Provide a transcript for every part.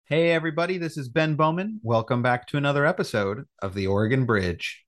Hey, everybody, this is Ben Bowman. Welcome back to another episode of The Oregon Bridge.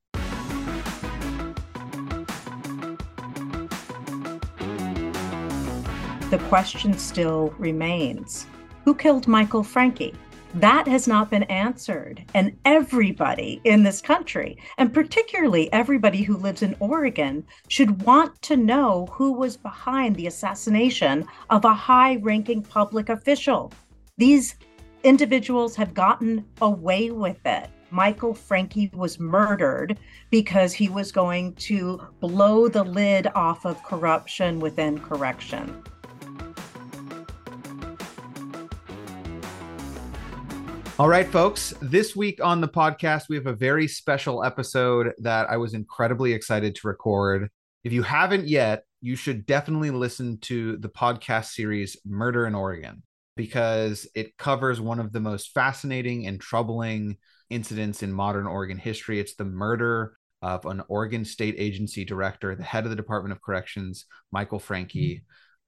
The question still remains, who killed Michael Franke? That has not been answered. And everybody in this country, and particularly everybody who lives in Oregon, should want to know who was behind the assassination of a high-ranking public official. These individuals have gotten away with it. Michael Franke was murdered because he was going to blow the lid off of corruption within correction. All right, folks, this week on the podcast, we have a very special episode that I was incredibly excited to record. If you haven't yet, you should definitely listen to the podcast series Murder in Oregon, because it covers one of the most fascinating and troubling incidents in modern Oregon history. It's the murder of an Oregon State Agency director, the head of the Department of Corrections, Michael Franke.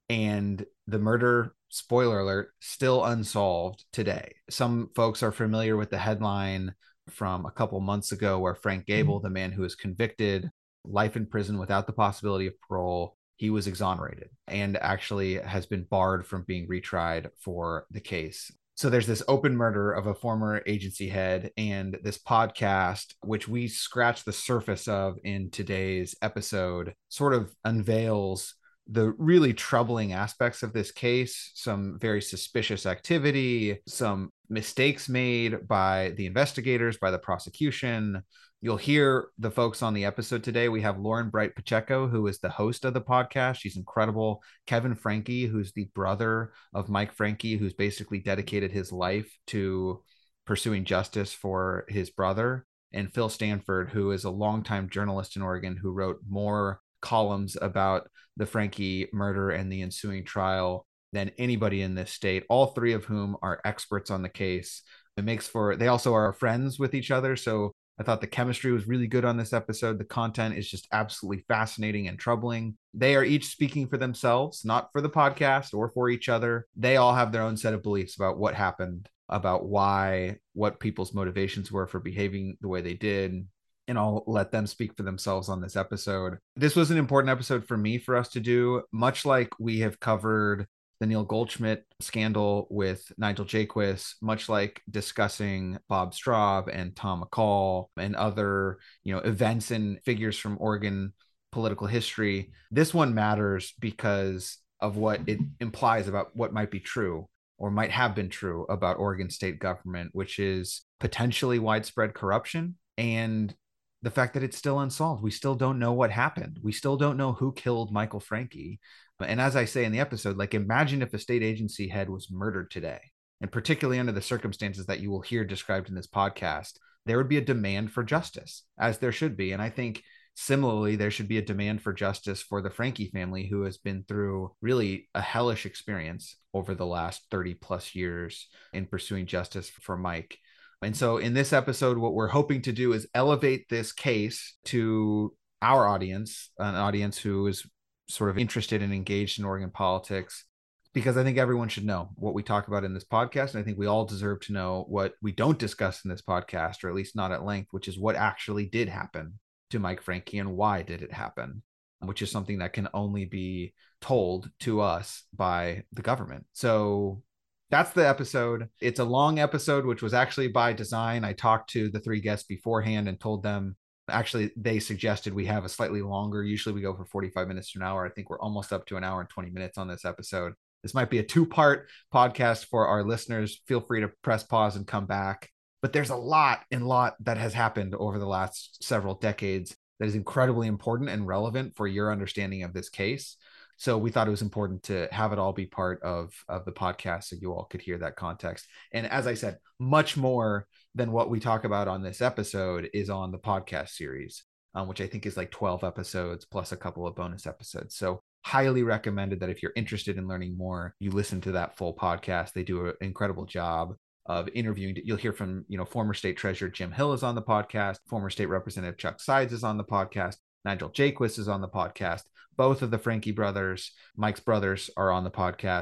And the murder, spoiler alert, still unsolved today. Some folks are familiar with the headline from a couple months ago where Frank Gable, the man who was convicted, life in prison without the possibility of parole, he was exonerated and actually has been barred from being retried for the case. So there's this open murder of a former agency head, and this podcast, which we scratched the surface of in today's episode, sort of unveils the really troubling aspects of this case, some very suspicious activity, some mistakes made by the investigators, by the prosecution. You'll hear the folks on the episode today. We have Lauren Bright Pacheco, who is the host of the podcast. She's incredible. Kevin Franke, who's the brother of Mike Franke, who's basically dedicated his life to pursuing justice for his brother. And Phil Stanford, who is a longtime journalist in Oregon, who wrote more columns about the Franke murder and the ensuing trial than anybody in this state, all three of whom are experts on the case. They also are friends with each other. So I thought the chemistry was really good on this episode. The content is just absolutely fascinating and troubling. They are each speaking for themselves, not for the podcast or for each other. They all have their own set of beliefs about what happened, about what people's motivations were for behaving the way they did. And I'll let them speak for themselves on this episode. This was an important episode for us to do, much like we have covered the Neil Goldschmidt scandal with Nigel Jaquiss, much like discussing Bob Straub and Tom McCall and other, events and figures from Oregon political history. This one matters because of what it implies about what might be true or might have been true about Oregon state government, which is potentially widespread corruption and the fact that it's still unsolved. We still don't know what happened. We still don't know who killed Michael Franke. And as I say in the episode, imagine if a state agency head was murdered today, and particularly under the circumstances that you will hear described in this podcast, there would be a demand for justice, as there should be. And I think similarly, there should be a demand for justice for the Franke family, who has been through really a hellish experience over the last 30 plus years in pursuing justice for Mike. And so in this episode, what we're hoping to do is elevate this case to our audience, an audience who is sort of interested and engaged in Oregon politics, because I think everyone should know what we talk about in this podcast. And I think we all deserve to know what we don't discuss in this podcast, or at least not at length, which is what actually did happen to Mike Franke and why did it happen, which is something that can only be told to us by the government. So that's the episode. It's a long episode, which was actually by design. I talked to the three guests beforehand and told them, actually, they suggested we have a slightly longer. Usually we go for 45 minutes to an hour. I think we're almost up to an hour and 20 minutes on this episode. This might be a two-part podcast for our listeners. Feel free to press pause and come back. But there's a lot that has happened over the last several decades that is incredibly important and relevant for your understanding of this case. So we thought it was important to have it all be part of the podcast so you all could hear that context. And as I said, much more than what we talk about on this episode is on the podcast series, which I think is 12 episodes plus a couple of bonus episodes. So highly recommended that if you're interested in learning more, you listen to that full podcast. They do an incredible job of interviewing. You'll hear from, former state treasurer Jim Hill is on the podcast. Former state representative Chuck Sides is on the podcast. Nigel Jaquiss is on the podcast. Both of the Franke brothers, Mike's brothers, are on the podcast.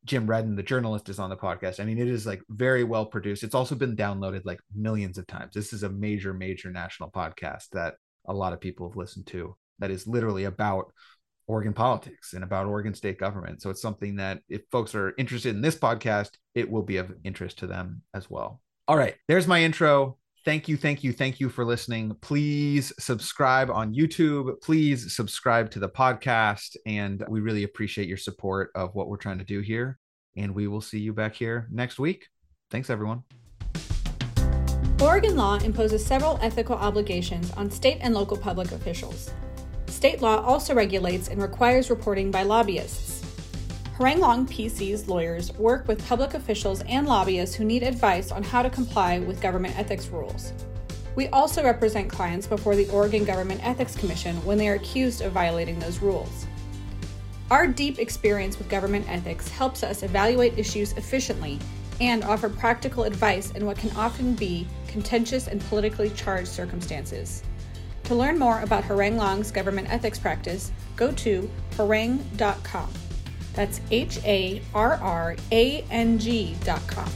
Jim Redden, the journalist, is on the podcast. I mean, it is like very well produced. It's also been downloaded like millions of times. This is a major, major national podcast that a lot of people have listened to that is literally about Oregon politics and about Oregon state government. So it's something that if folks are interested in this podcast, it will be of interest to them as well. All right, there's my intro. Thank you, thank you, thank you for listening. Please subscribe on YouTube. Please subscribe to the podcast. And we really appreciate your support of what we're trying to do here. And we will see you back here next week. Thanks, everyone. Oregon law imposes several ethical obligations on state and local public officials. State law also regulates and requires reporting by lobbyists. Harang Long PC's lawyers work with public officials and lobbyists who need advice on how to comply with government ethics rules. We also represent clients before the Oregon Government Ethics Commission when they are accused of violating those rules. Our deep experience with government ethics helps us evaluate issues efficiently and offer practical advice in what can often be contentious and politically charged circumstances. To learn more about Harang Long's government ethics practice, go to harang.com. That's HARRANG.com.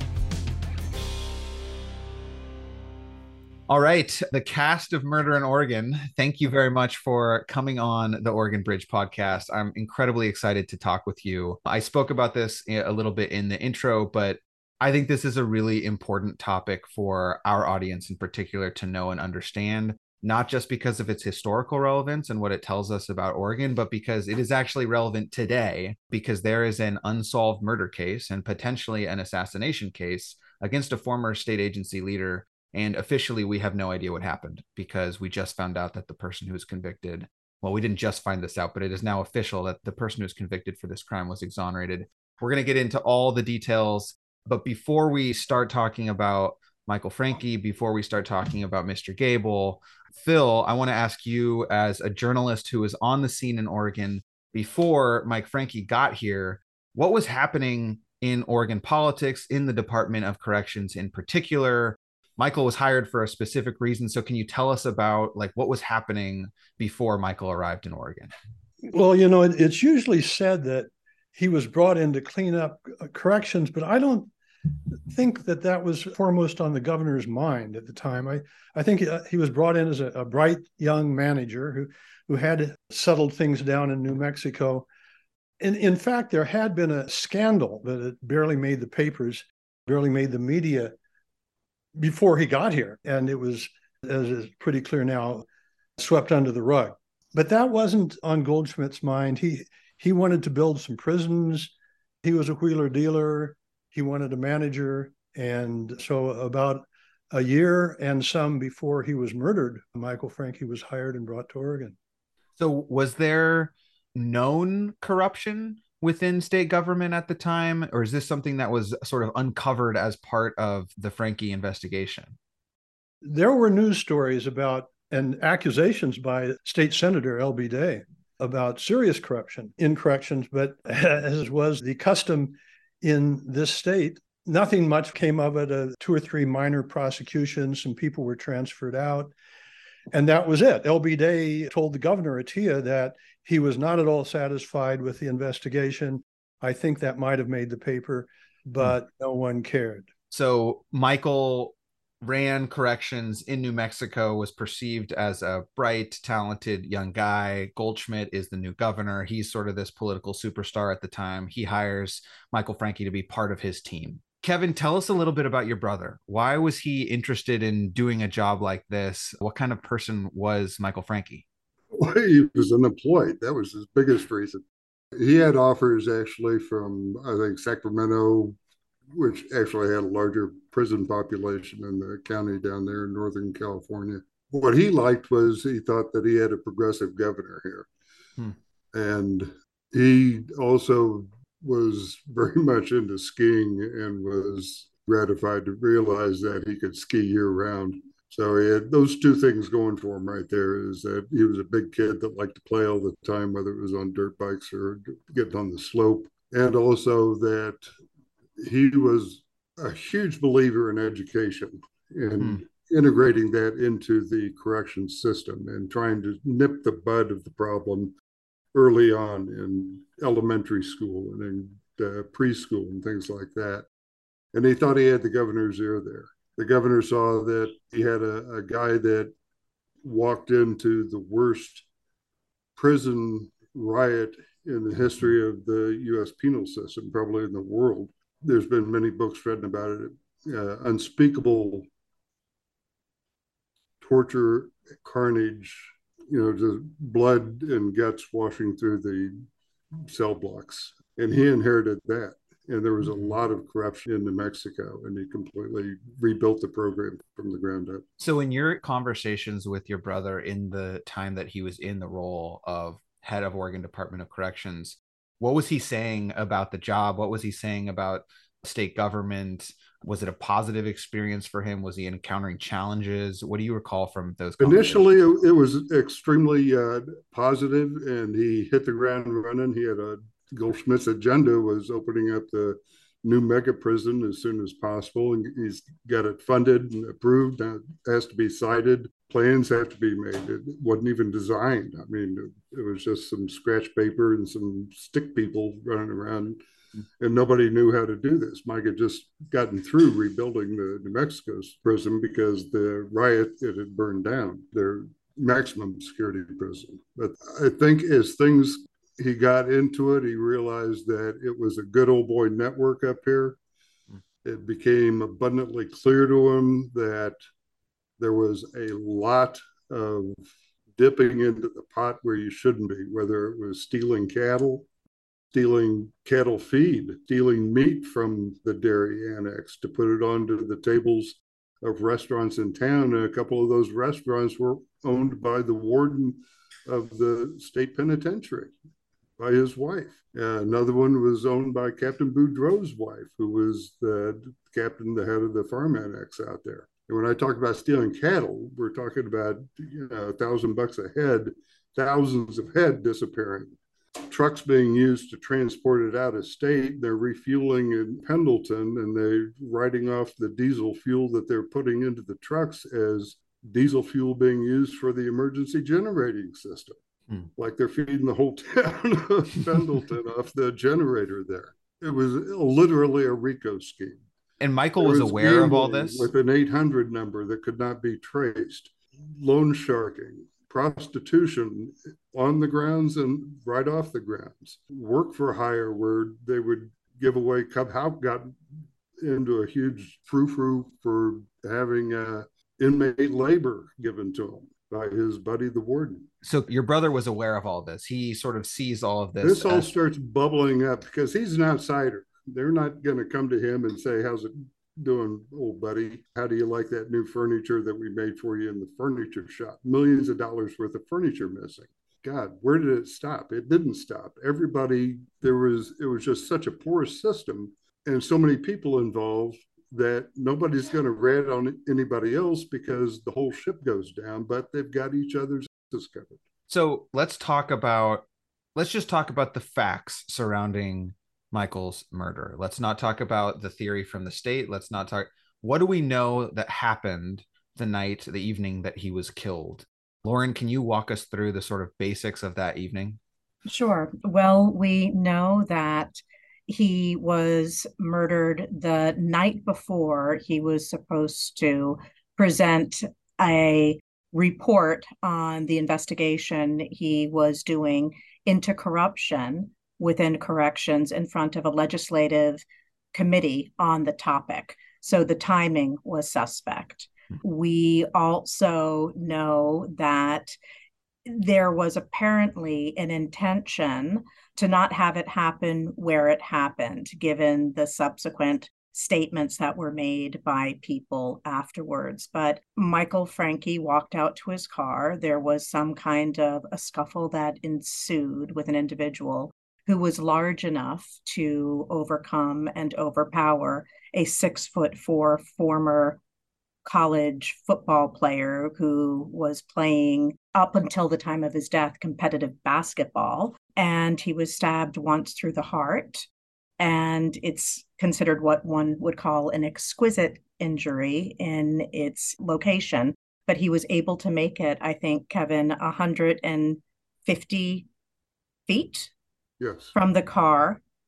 All right, the cast of Murder in Oregon, thank you very much for coming on the Oregon Bridge podcast. I'm incredibly excited to talk with you. I spoke about this a little bit in the intro, but I think this is a really important topic for our audience in particular to know and understand, not just because of its historical relevance and what it tells us about Oregon, but because it is actually relevant today, because there is an unsolved murder case and potentially an assassination case against a former state agency leader. And officially, we have no idea what happened because we just found out that the person who was convicted, well, we didn't just find this out, but it is now official that the person who was convicted for this crime was exonerated. We're going to get into all the details. But before we start talking about Michael Franke, before we start talking about Mr. Gable, Phil, I want to ask you, as a journalist who was on the scene in Oregon before Mike Franke got here, what was happening in Oregon politics, in the Department of Corrections in particular? Michael was hired for a specific reason. So can you tell us about like what was happening before Michael arrived in Oregon? Well, it's usually said that he was brought in to clean up corrections, but I don't think that was foremost on the governor's mind at the time. I think he was brought in as a bright young manager who had settled things down in New Mexico. And in fact, there had been a scandal that had barely made the papers, barely made the media before he got here. And it was, as is pretty clear now, swept under the rug. But that wasn't on Goldschmidt's mind. He wanted to build some prisons. He was a wheeler dealer. He wanted a manager. And so about a year and some before he was murdered, Michael Franke was hired and brought to Oregon. So was there known corruption within state government at the time, or is this something that was sort of uncovered as part of the Franke investigation? There were news stories about and accusations by State Senator L.B. Day about serious corruption in corrections, but as was the custom in this state, nothing much came of it. 2 or 3 minor prosecutions, some people were transferred out, and that was it. L.B. Day told the governor, Atiyeh, that he was not at all satisfied with the investigation. I think that might have made the paper, but no one cared. So Michael ran corrections in New Mexico, was perceived as a bright, talented young guy. Goldschmidt is the new governor. He's sort of this political superstar at the time. He hires Michael Franke to be part of his team. Kevin, tell us a little bit about your brother. Why was he interested in doing a job like this? What kind of person was Michael Franke? Well, he was unemployed. That was his biggest reason. He had offers actually from, I think, Sacramento, which actually had a larger prison population in the county down there in Northern California. What he liked was he thought that he had a progressive governor here. And he also was very much into skiing and was gratified to realize that he could ski year round. So he had those 2 things going for him right there, is that he was a big kid that liked to play all the time, whether it was on dirt bikes or getting on the slope. And also that he was a huge believer in education and integrating that into the corrections system and trying to nip the bud of the problem early on in elementary school and in preschool and things like that. And he thought he had the governor's ear there. The governor saw that he had a guy that walked into the worst prison riot in the history of the U.S. penal system, probably in the world. There's been many books written about it. Unspeakable torture, carnage, just blood and guts washing through the cell blocks. And he inherited that. And there was a lot of corruption in New Mexico, and he completely rebuilt the program from the ground up. So in your conversations with your brother in the time that he was in the role of head of Oregon Department of Corrections, what was he saying about the job? What was he saying about state government? Was it a positive experience for him? Was he encountering challenges? What do you recall from those conversations? Initially, it was extremely positive, and he hit the ground running. He had Goldschmidt's agenda was opening up the new mega prison as soon as possible, and he's got it funded and approved. It has to be sited. Plans have to be made. It wasn't even designed. I mean, it was just some scratch paper and some stick people running around, and nobody knew how to do this. Mike had just gotten through rebuilding the New Mexico's prison because the riot, it had burned down their maximum security prison. But I think as he got into it, he realized that it was a good old boy network up here. It became abundantly clear to him that there was a lot of dipping into the pot where you shouldn't be, whether it was stealing cattle feed, stealing meat from the dairy annex to put it onto the tables of restaurants in town. And a couple of those restaurants were owned by the warden of the state penitentiary, by his wife. Another one was owned by Captain Boudreaux's wife, who was the head of the farm annex out there. And when I talk about stealing cattle, we're talking about $1,000 a head, thousands of head disappearing. Trucks being used to transport it out of state. They're refueling in Pendleton, and they're writing off the diesel fuel that they're putting into the trucks as diesel fuel being used for the emergency generating system. Like they're feeding the whole town of Pendleton off the generator there. It was literally a RICO scheme. And Michael was aware of all this? With an 800 number that could not be traced. Loan sharking, prostitution on the grounds and right off the grounds. Work for hire, where they would give away. Cub Houck got into a huge frou-frou for having inmate labor given to him by his buddy, the warden. So your brother was aware of all this. He sort of sees all of this. This all starts bubbling up because he's an outsider. They're not going to come to him and say, "How's it doing, old buddy? How do you like that new furniture that we made for you in the furniture shop? Millions of dollars worth of furniture missing." God, where did it stop? It didn't stop. Everybody, it was just such a poor system and so many people involved that nobody's going to rat on anybody else because the whole ship goes down, but they've got each other's covered. So let's just talk about the facts surrounding Michael's murder. Let's not talk about the theory from the state. What do we know that happened the evening that he was killed? Lauren, can you walk us through the sort of basics of that evening? Sure. Well, we know that he was murdered the night before he was supposed to present a report on the investigation he was doing into corruption within corrections in front of a legislative committee on the topic. So the timing was suspect. We also know that there was apparently an intention to not have it happen where it happened, given the subsequent statements that were made by people afterwards. But Michael Franke walked out to his car. There was some kind of a scuffle that ensued with an individual who was large enough to overcome and overpower a 6'4" former college football player who was playing, up until the time of his death, competitive basketball. And he was stabbed once through the heart. And it's considered what one would call an exquisite injury in its location. But he was able to make it, I think, Kevin, 150 feet Yes. from the car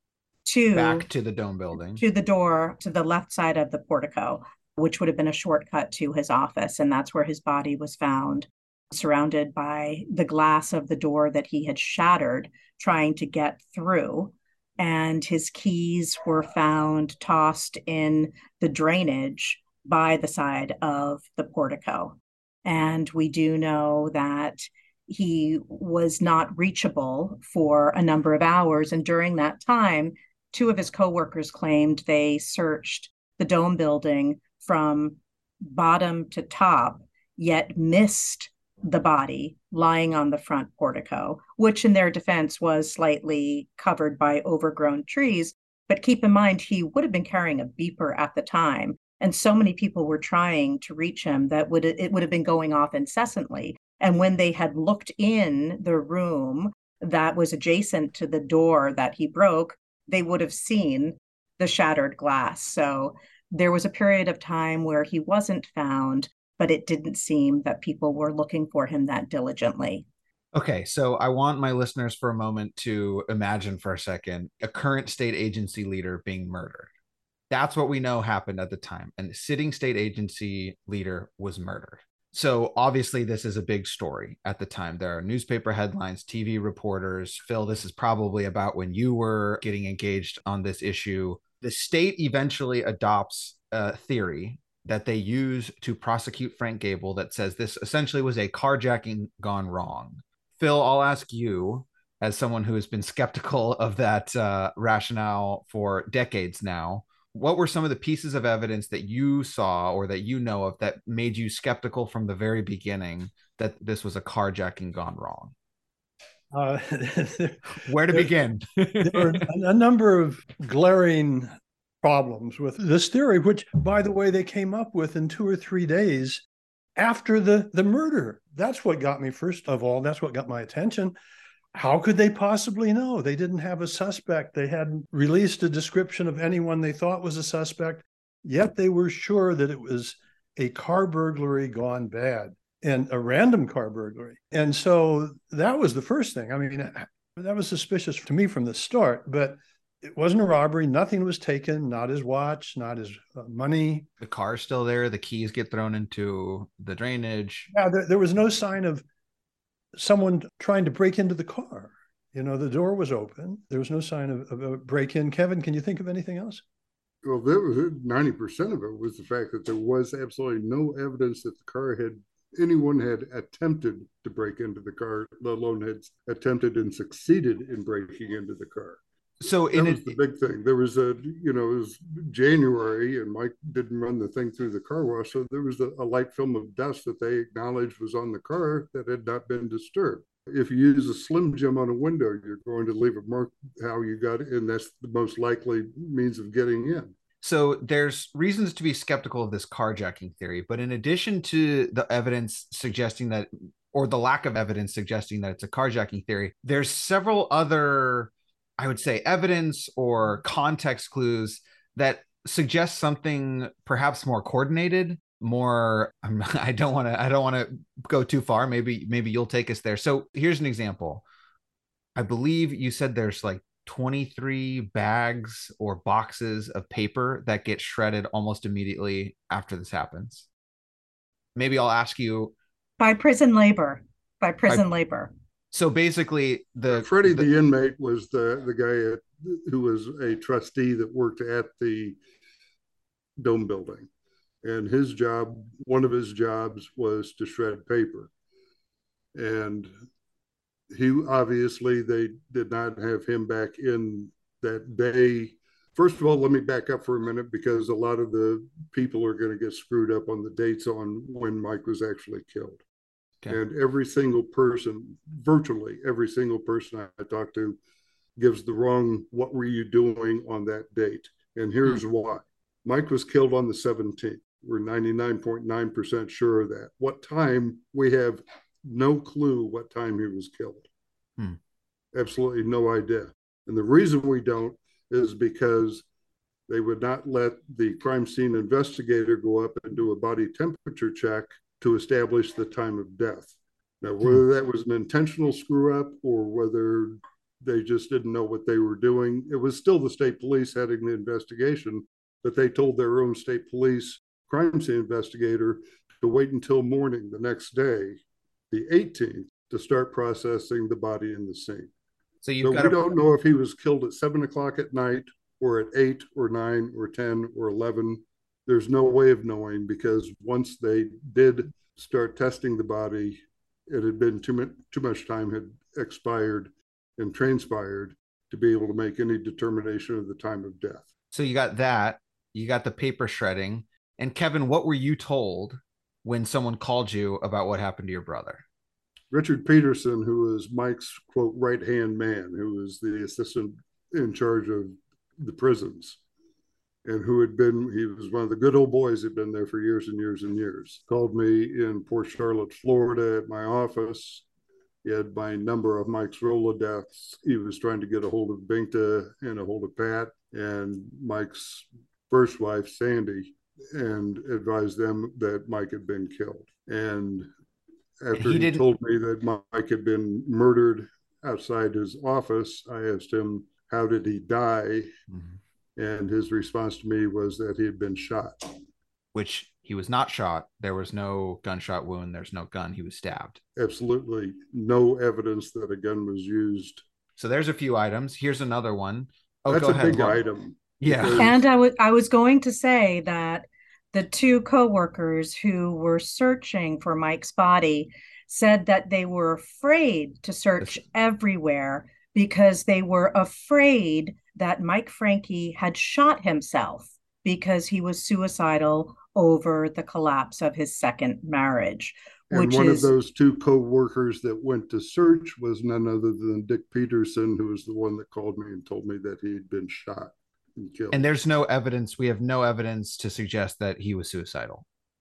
back to the dome building, to the door to the left side of the portico, which would have been a shortcut to his office. And that's where his body was found, surrounded by the glass of the door that he had shattered trying to get through. And his keys were found tossed in the drainage by the side of the portico. And we do know that he was not reachable for a number of hours. And during that time, two of his coworkers claimed they searched the dome building from bottom to top, yet missed the body lying on the front portico, which in their defense was slightly covered by overgrown trees. But keep in mind, he would have been carrying a beeper at the time. And so many people were trying to reach him that it would have been going off incessantly. And when they had looked in the room that was adjacent to the door that he broke, they would have seen the shattered glass. So there was a period of time where he wasn't found, but it didn't seem that people were looking for him that diligently. Okay, so I want my listeners for a moment to imagine for a second a current state agency leader being murdered. That's what we know happened at the time. And the sitting state agency leader was murdered. So obviously this is a big story at the time. There are newspaper headlines, TV reporters. Phil, this is probably about when you were getting engaged on this issue. The state eventually adopts a theory that they use to prosecute Frank Gable that says this essentially was a carjacking gone wrong. Phil, I'll ask you, as someone who has been skeptical of that rationale for decades now, what were some of the pieces of evidence that you saw or that you know of that made you skeptical from the very beginning that this was a carjacking gone wrong? Where to begin? There were a number of glaring problems with this theory, which, by the way, they came up with in 2 or 3 days after the murder. That's what got me, first of all. That's what got my attention. How could they possibly know? They didn't have a suspect. They hadn't released a description of anyone they thought was a suspect, yet they were sure that it was a car burglary gone bad, and a random car burglary. And so that was the first thing. I mean, that was suspicious to me from the start, but it wasn't a robbery. Nothing was taken, not his watch, not his money. The car's still there. The keys get thrown into the drainage. Yeah, there was no sign of someone trying to break into the car. You know, the door was open. There was no sign of a break-in. Kevin, can you think of anything else? Well, there was 90% of it was the fact that there was absolutely no evidence that the car anyone had attempted to break into the car, let alone had attempted and succeeded in breaking into the car. So that was the big thing. There was it was January and Mike didn't run the thing through the car wash. So there was a light film of dust that they acknowledged was on the car that had not been disturbed. If you use a Slim Jim on a window, you're going to leave a mark how you got it. And that's the most likely means of getting in. So there's reasons to be skeptical of this carjacking theory. But in addition to the evidence suggesting that, or the lack of evidence suggesting that it's a carjacking theory, there's several other, I would say, evidence or context clues that suggest something perhaps more coordinated, more. I don't want to go too far. Maybe you'll take us there. So here's an example. I believe you said there's like 23 bags or boxes of paper that get shredded almost immediately after this happens. Maybe I'll ask you. By prison labor. So basically, Freddie, the inmate, was the guy who was a trustee that worked at the dome building. And his job, one of his jobs was to shred paper. And he obviously, they did not have him back in that day. First of all, let me back up for a minute because a lot of the people are going to get screwed up on the dates on when Mike was actually killed. Okay. And every single person, virtually every single person I talked to gives the wrong, what were you doing on that date? And here's why. Mike was killed on the 17th. We're 99.9% sure of that. What time? We have no clue what time he was killed. Absolutely no idea. And the reason we don't is because they would not let the crime scene investigator go up and do a body temperature check to establish the time of death. Now, whether that was an intentional screw up or whether They just didn't know what they were doing. It was still the state police heading the investigation, but they told their own state police crime scene investigator to wait until morning the next day, the 18th, to start processing the body in the scene. So we don't know if he was killed at 7 o'clock at night or at 8 or 9 or 10 or 11. There's no way of knowing, because once they did start testing the body, it had been too much time had expired and transpired to be able to make any determination of the time of death. So you got that, you got the paper shredding. And Kevin, what were you told when someone called you about what happened to your brother? Richard Peterson, who was Mike's, quote, right-hand man, who was the assistant in charge of the prisons, and he was one of the good old boys who'd been there for years and years and years, called me in Port Charlotte, Florida at my office. He had my number of Mike's Rolodex. He was trying to get a hold of Binkta and a hold of Pat and Mike's first wife, Sandy, and advised them that Mike had been killed. And after he told me that Mike had been murdered outside his office, I asked him, how did he die? Mm-hmm. And his response to me was that he had been shot. Which he was not shot. There was no gunshot wound. There's no gun. He was stabbed. Absolutely no evidence that a gun was used. So there's a few items. Here's another one. Oh, that's a big item. Yeah. And I was going to say that the two coworkers who were searching for Mike's body said that they were afraid to search everywhere because they were afraid that Mike Franke had shot himself because he was suicidal over the collapse of his second marriage. And one of those two co-workers that went to search was none other than Dick Peterson, who was the one that called me and told me that he had been shot and killed. And there's no evidence. We have no evidence to suggest that he was suicidal.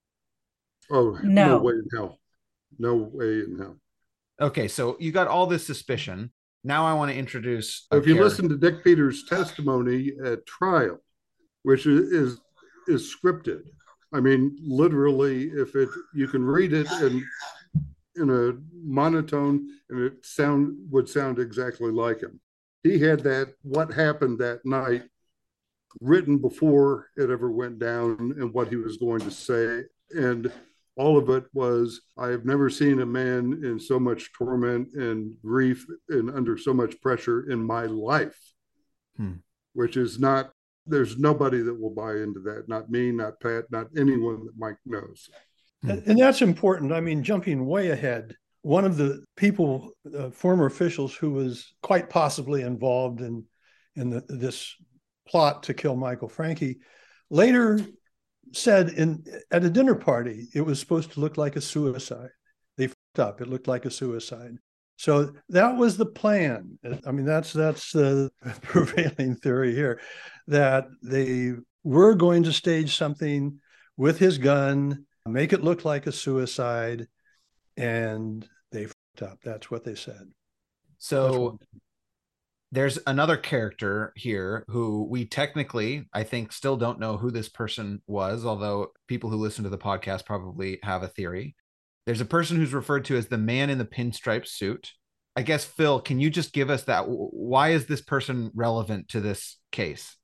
Oh, no way in hell. No way in hell. Okay, so you got all this suspicion. Now I want to introduce. If you listen to Dick Peters' testimony at trial, which is scripted. I mean, literally, you can read it in a monotone, and it would sound exactly like him. He had that what happened that night written before it ever went down, and what he was going to say, and all of it was, I have never seen a man in so much torment and grief and under so much pressure in my life, which is not. There's nobody that will buy into that. Not me, not Pat, not anyone that Mike knows. And that's important. I mean, jumping way ahead, one of the people, former officials who was quite possibly involved in this plot to kill Michael Franke, later said at a dinner party, it was supposed to look like a suicide. They f***ed up. It looked like a suicide. So that was the plan. I mean, that's the prevailing theory here, that they were going to stage something with his gun, make it look like a suicide, and they f***ed up. That's what they said. So there's another character here who we technically, I think, still don't know who this person was, although people who listen to the podcast probably have a theory. There's a person who's referred to as the man in the pinstripe suit. I guess, Phil, can you just give us that? Why is this person relevant to this case?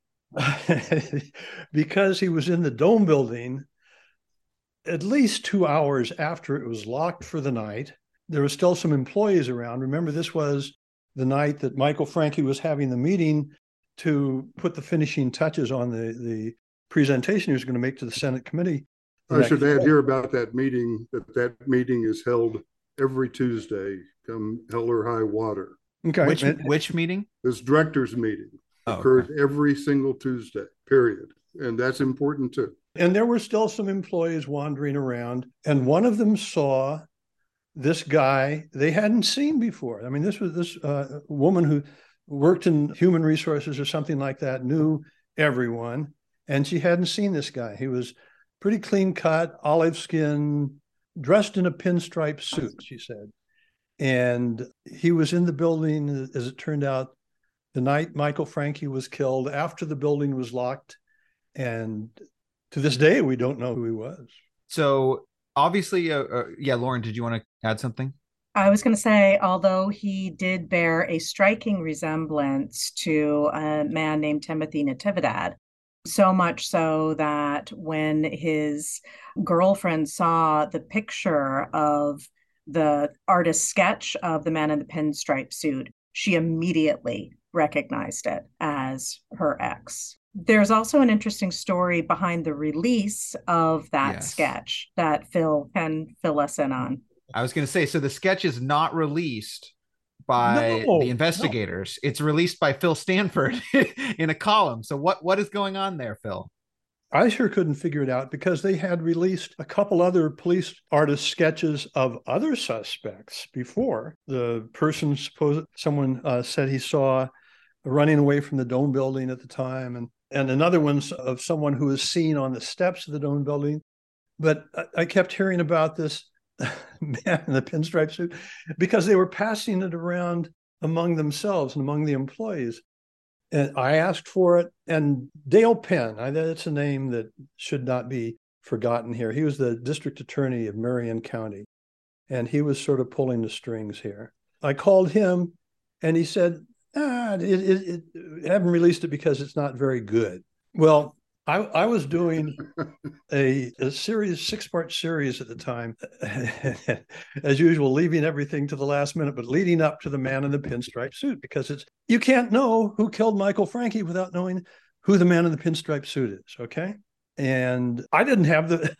Because he was in the Dome building at least 2 hours after it was locked for the night. There were still some employees around. Remember, this was the night that Michael Franke was having the meeting to put the finishing touches on the presentation he was going to make to the Senate committee. I should add here about that meeting, that meeting is held every Tuesday, come hell or high water. Okay. Which meeting? This director's meeting occurred every single Tuesday, period. And that's important too. And there were still some employees wandering around, and one of them saw this guy they hadn't seen before. I mean, this was this woman who worked in human resources or something like that, knew everyone, and she hadn't seen this guy. He was pretty clean cut, olive skin, dressed in a pinstripe suit, she said. And he was in the building, as it turned out, the night Michael Franke was killed, after the building was locked. And to this day, we don't know who he was. So obviously, Lauren, did you want to add something? I was going to say, although he did bear a striking resemblance to a man named Timothy Natividad, so much so that when his girlfriend saw the picture of the artist's sketch of the man in the pinstripe suit, she immediately recognized it as her ex. There's also an interesting story behind the release of that sketch that Phil can fill us in on. I was going to say, so the sketch is not released by the investigators. No. It's released by Phil Stanford in a column. So what is going on there, Phil? I sure couldn't figure it out because they had released a couple other police artist sketches of other suspects before. The person, someone said he saw running away from the Dome building at the time, and another one's of someone who was seen on the steps of the Dome building. But I kept hearing about this man in the pinstripe suit because they were passing it around among themselves and among the employees. And I asked for it, and Dale Penn, that's a name that should not be forgotten here. He was the district attorney of Marion County, and he was sort of pulling the strings here. I called him, and he said, I haven't released it because it's not very good. Well, I was doing a series, 6-part series at the time, as usual, leaving everything to the last minute, but leading up to the man in the pinstripe suit, because you can't know who killed Michael Franke without knowing who the man in the pinstripe suit is, okay? And I didn't have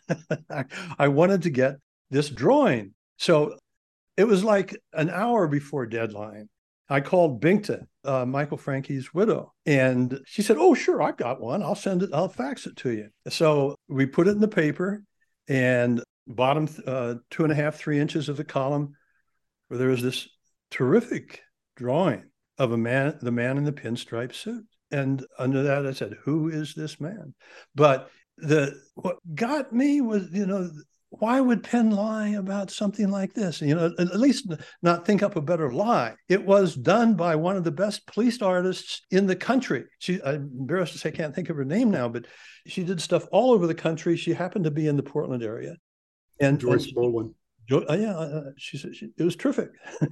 I wanted to get this drawing. So it was like an hour before deadline. I called Binkta, Michael Franke's widow, and she said, "Oh, sure, I've got one. I'll send it. I'll fax it to you." So we put it in the paper, and bottom 2.5, 3 inches of the column, where there was this terrific drawing of the man in the pinstripe suit. And under that, I said, "Who is this man?" But what got me was, why would Penn lie about something like this? At least not think up a better lie. It was done by one of the best police artists in the country. I'm embarrassed to say I can't think of her name now, but she did stuff all over the country. She happened to be in the Portland area. And Joyce Bowen. She said it was terrific.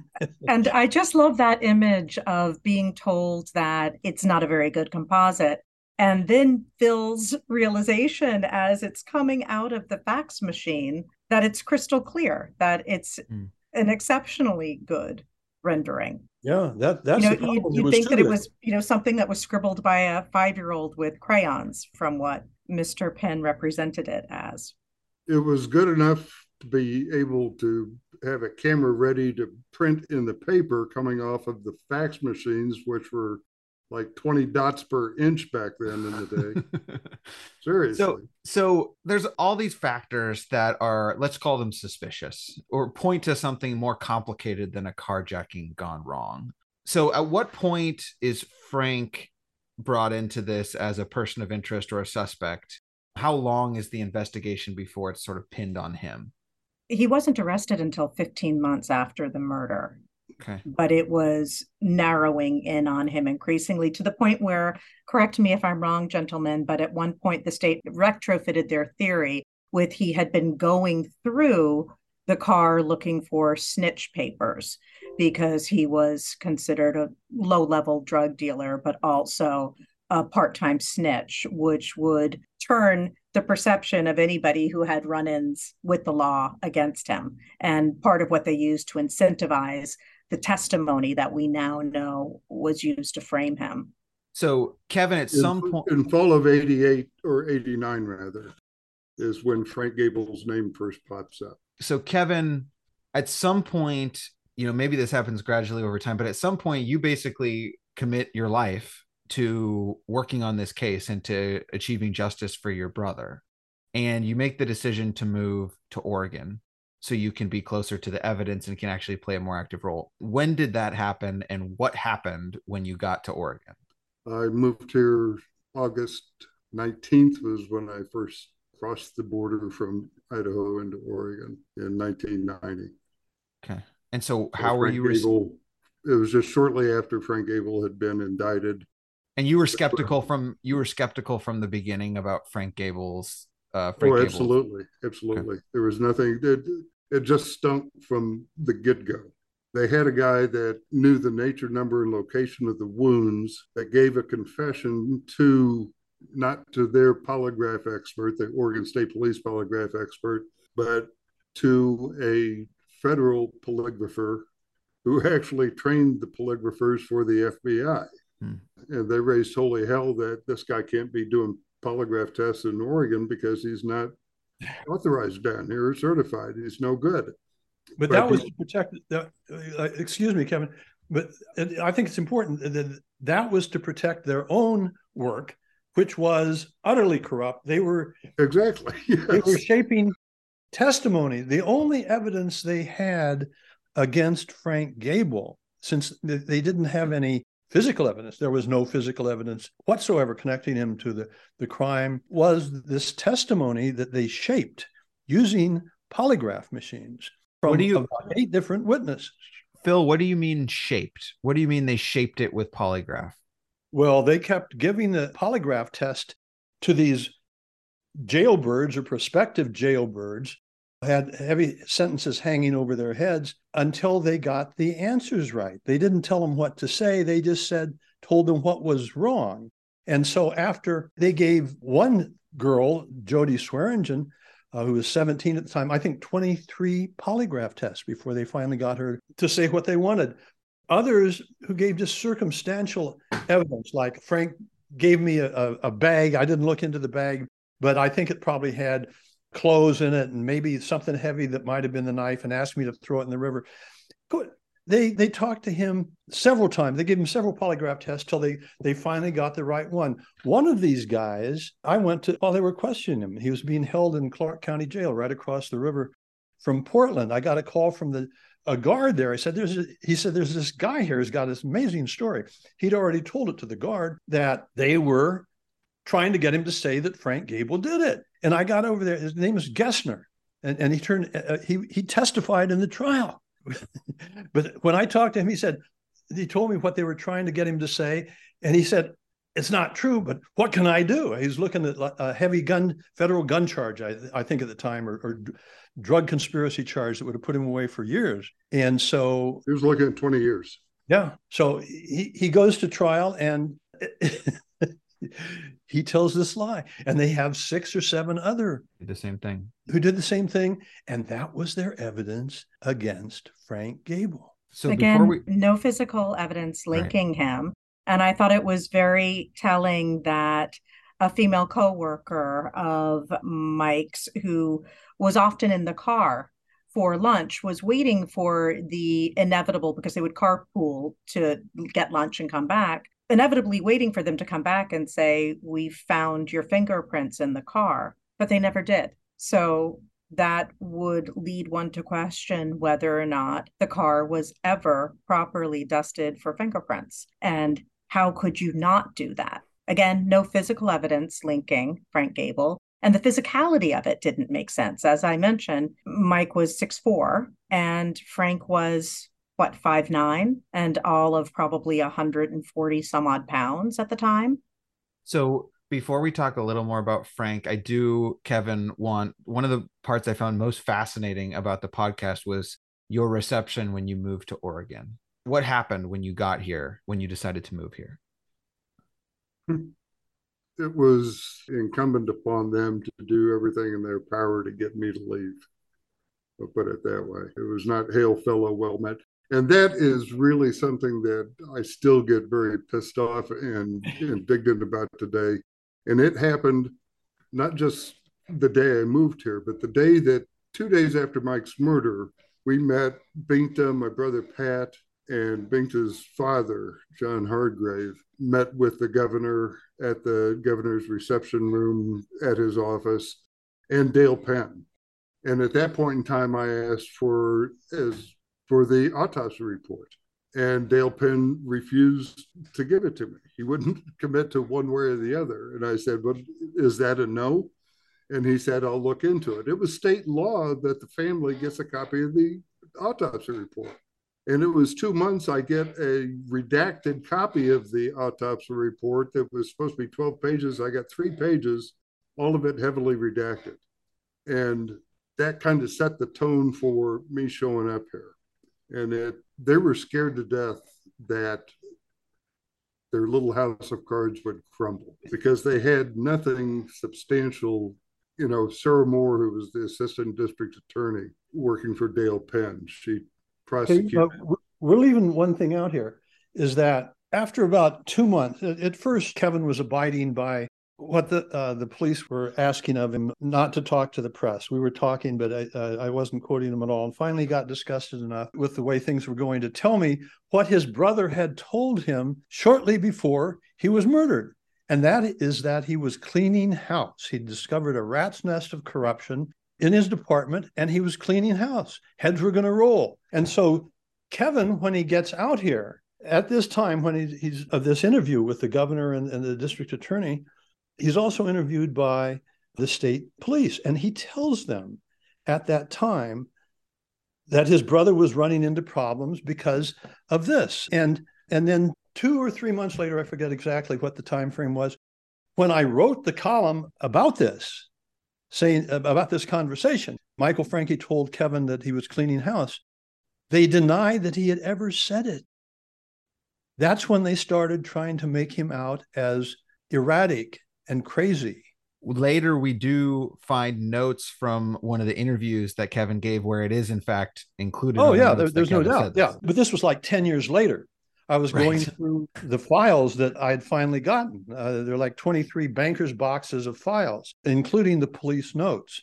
And I just love that image of being told that it's not a very good composite. And then Phil's realization as it's coming out of the fax machine that it's crystal clear, that it's an exceptionally good rendering. Yeah, that's you think that it was something that was scribbled by a 5-year-old with crayons, from what Mr. Penn represented it as. It was good enough to be able to have a camera ready to print in the paper coming off of the fax machines, which were like 20 dots per inch back then in the day. Seriously. So there's all these factors that are, let's call them suspicious, or point to something more complicated than a carjacking gone wrong. So at what point is Frank brought into this as a person of interest or a suspect? How long is the investigation before it's sort of pinned on him? He wasn't arrested until 15 months after the murder. Okay. But it was narrowing in on him increasingly, to the point where, correct me if I'm wrong, gentlemen, but at one point the state retrofitted their theory with he had been going through the car looking for snitch papers because he was considered a low-level drug dealer, but also a part-time snitch, which would turn the perception of anybody who had run-ins with the law against him. And part of what they used to incentivize the testimony that we now know was used to frame him. So, Kevin, at some point in fall of 88 or 89, rather, is when Frank Gable's name first pops up. So, Kevin, at some point, maybe this happens gradually over time, but at some point you basically commit your life to working on this case and to achieving justice for your brother. And you make the decision to move to Oregon so you can be closer to the evidence and can actually play a more active role. When did that happen, and what happened when you got to Oregon? I moved here August 19th was when I first crossed the border from Idaho into Oregon in 1990. Okay. And so how were you? It was just shortly after Frank Gable had been indicted. And you were skeptical from the beginning about Frank Gable's. Absolutely. Okay. There was nothing. It just stunk from the get-go. They had a guy that knew the nature, number, and location of the wounds, that gave a confession not to their polygraph expert, the Oregon State Police polygraph expert, but to a federal polygrapher who actually trained the polygraphers for the FBI. And they raised holy hell that this guy can't be doing polygraph tests in Oregon because he's not authorized down here or certified. He's no good. But that was to protect, excuse me, Kevin, but I think it's important that was to protect their own work, which was utterly corrupt. They were exactly, yes. They were shaping testimony. The only evidence they had against Frank Gable, since they didn't have any physical evidence, there was no physical evidence whatsoever connecting him to the crime, was this testimony that they shaped using polygraph machines from about 8 different witnesses. Phil, what do you mean shaped? What do you mean they shaped it with polygraph? Well, they kept giving the polygraph test to these jailbirds or prospective jailbirds, had heavy sentences hanging over their heads until they got the answers right. They didn't tell them what to say. They just told them what was wrong. And so after they gave one girl, Jody Swearingen, who was 17 at the time, I think 23 polygraph tests before they finally got her to say what they wanted. Others who gave just circumstantial evidence, like Frank gave me a bag. I didn't look into the bag, but I think it probably had clothes in it and maybe something heavy that might have been the knife, and asked me to throw it in the river. They talked to him several times. They gave him several polygraph tests till they finally got the right one. One of these guys I went to while they were questioning him. He was being held in Clark County Jail right across the river from Portland. I got a call from a guard there. He said, there's this guy here who's got this amazing story. He'd already told it to the guard that they were trying to get him to say that Frank Gable did it. And I got over there. His name is Gessner, and he testified in the trial. But when I talked to him, he told me what they were trying to get him to say, and he said, it's not true, but what can I do? He's looking at a heavy federal gun charge, I think at the time, or drug conspiracy charge that would have put him away for years. And so he was looking at 20 years. Yeah. So he goes to trial, and he tells this lie, and they have 6 or 7 other who did the same thing, and that was their evidence against Frank Gable. So again, no physical evidence linking him, and I thought it was very telling that a female co-worker of Mike's, who was often in the car for lunch, was waiting for the inevitable, because they would carpool to get lunch and come back, inevitably waiting for them to come back and say, we found your fingerprints in the car, but they never did. So that would lead one to question whether or not the car was ever properly dusted for fingerprints. And how could you not do that? Again, no physical evidence linking Frank Gable, and the physicality of it didn't make sense. As I mentioned, Mike was 6'4", and Frank was 5'9", and all of probably 140 some odd pounds at the time. So before we talk a little more about Frank, I do, Kevin, one of the parts I found most fascinating about the podcast was your reception when you moved to Oregon. What happened when you got here, when you decided to move here? It was incumbent upon them to do everything in their power to get me to leave. I'll put it that way. It was not hail fellow, well met. And that is really something that I still get very pissed off and indignant about today. And it happened not just the day I moved here, but the day that 2 days after Mike's murder, we met Binkta, my brother Pat, and Binkta's father, John Hardgrave, met with the governor at the governor's reception room at his office, and Dale Penn. And at that point in time, I asked for the autopsy report, and Dale Penn refused to give it to me. He wouldn't commit to one way or the other. And I said, well, is that a no? And he said, I'll look into it. It was state law that the family gets a copy of the autopsy report. And it was 2 months, I get a redacted copy of the autopsy report that was supposed to be 12 pages. I got 3 pages, all of it heavily redacted. And that kind of set the tone for me showing up here. And they were scared to death that their little house of cards would crumble because they had nothing substantial. You know, Sarah Moore, who was the assistant district attorney working for Dale Penn, she prosecuted. Okay, we're leaving one thing out here, is that after about 2 months, at first, Kevin was abiding by what the police were asking of him, not to talk to the press. We were talking, but I wasn't quoting him at all. And finally got disgusted enough with the way things were going to tell me what his brother had told him shortly before he was murdered. And that is that he was cleaning house. He discovered a rat's nest of corruption in his department, and he was cleaning house. Heads were going to roll. And so Kevin, when he gets out here, at this time, when he's of this interview with the governor and the district attorney, he's also interviewed by the state police. And he tells them at that time that his brother was running into problems because of this. And then 2 or 3 months later, I forget exactly what the time frame was, when I wrote the column about this, saying about this conversation, Michael Franke told Kevin that he was cleaning house. They denied that he had ever said it. That's when they started trying to make him out as erratic and crazy. Later, we do find notes from one of the interviews that Kevin gave where it is, in fact, included. Oh, yeah, there's no doubt. Yeah, but this was like 10 years later. I was going through the files that I had finally gotten. There are like 23 banker's boxes of files, including the police notes.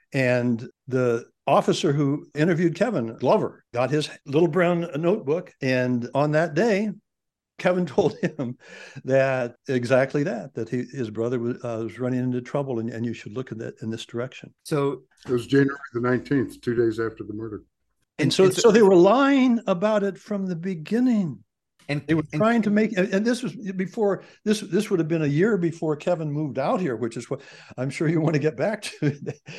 And the officer who interviewed Kevin, Glover, got his little brown notebook. And on that day, Kevin told him that exactly that his brother was running into trouble, and you should look at that in this direction. So it was January the 19th, 2 days after the murder. And so they were lying about it from the beginning. And they were trying to make, and this was before, this would have been a year before Kevin moved out here, which is what I'm sure you want to get back to.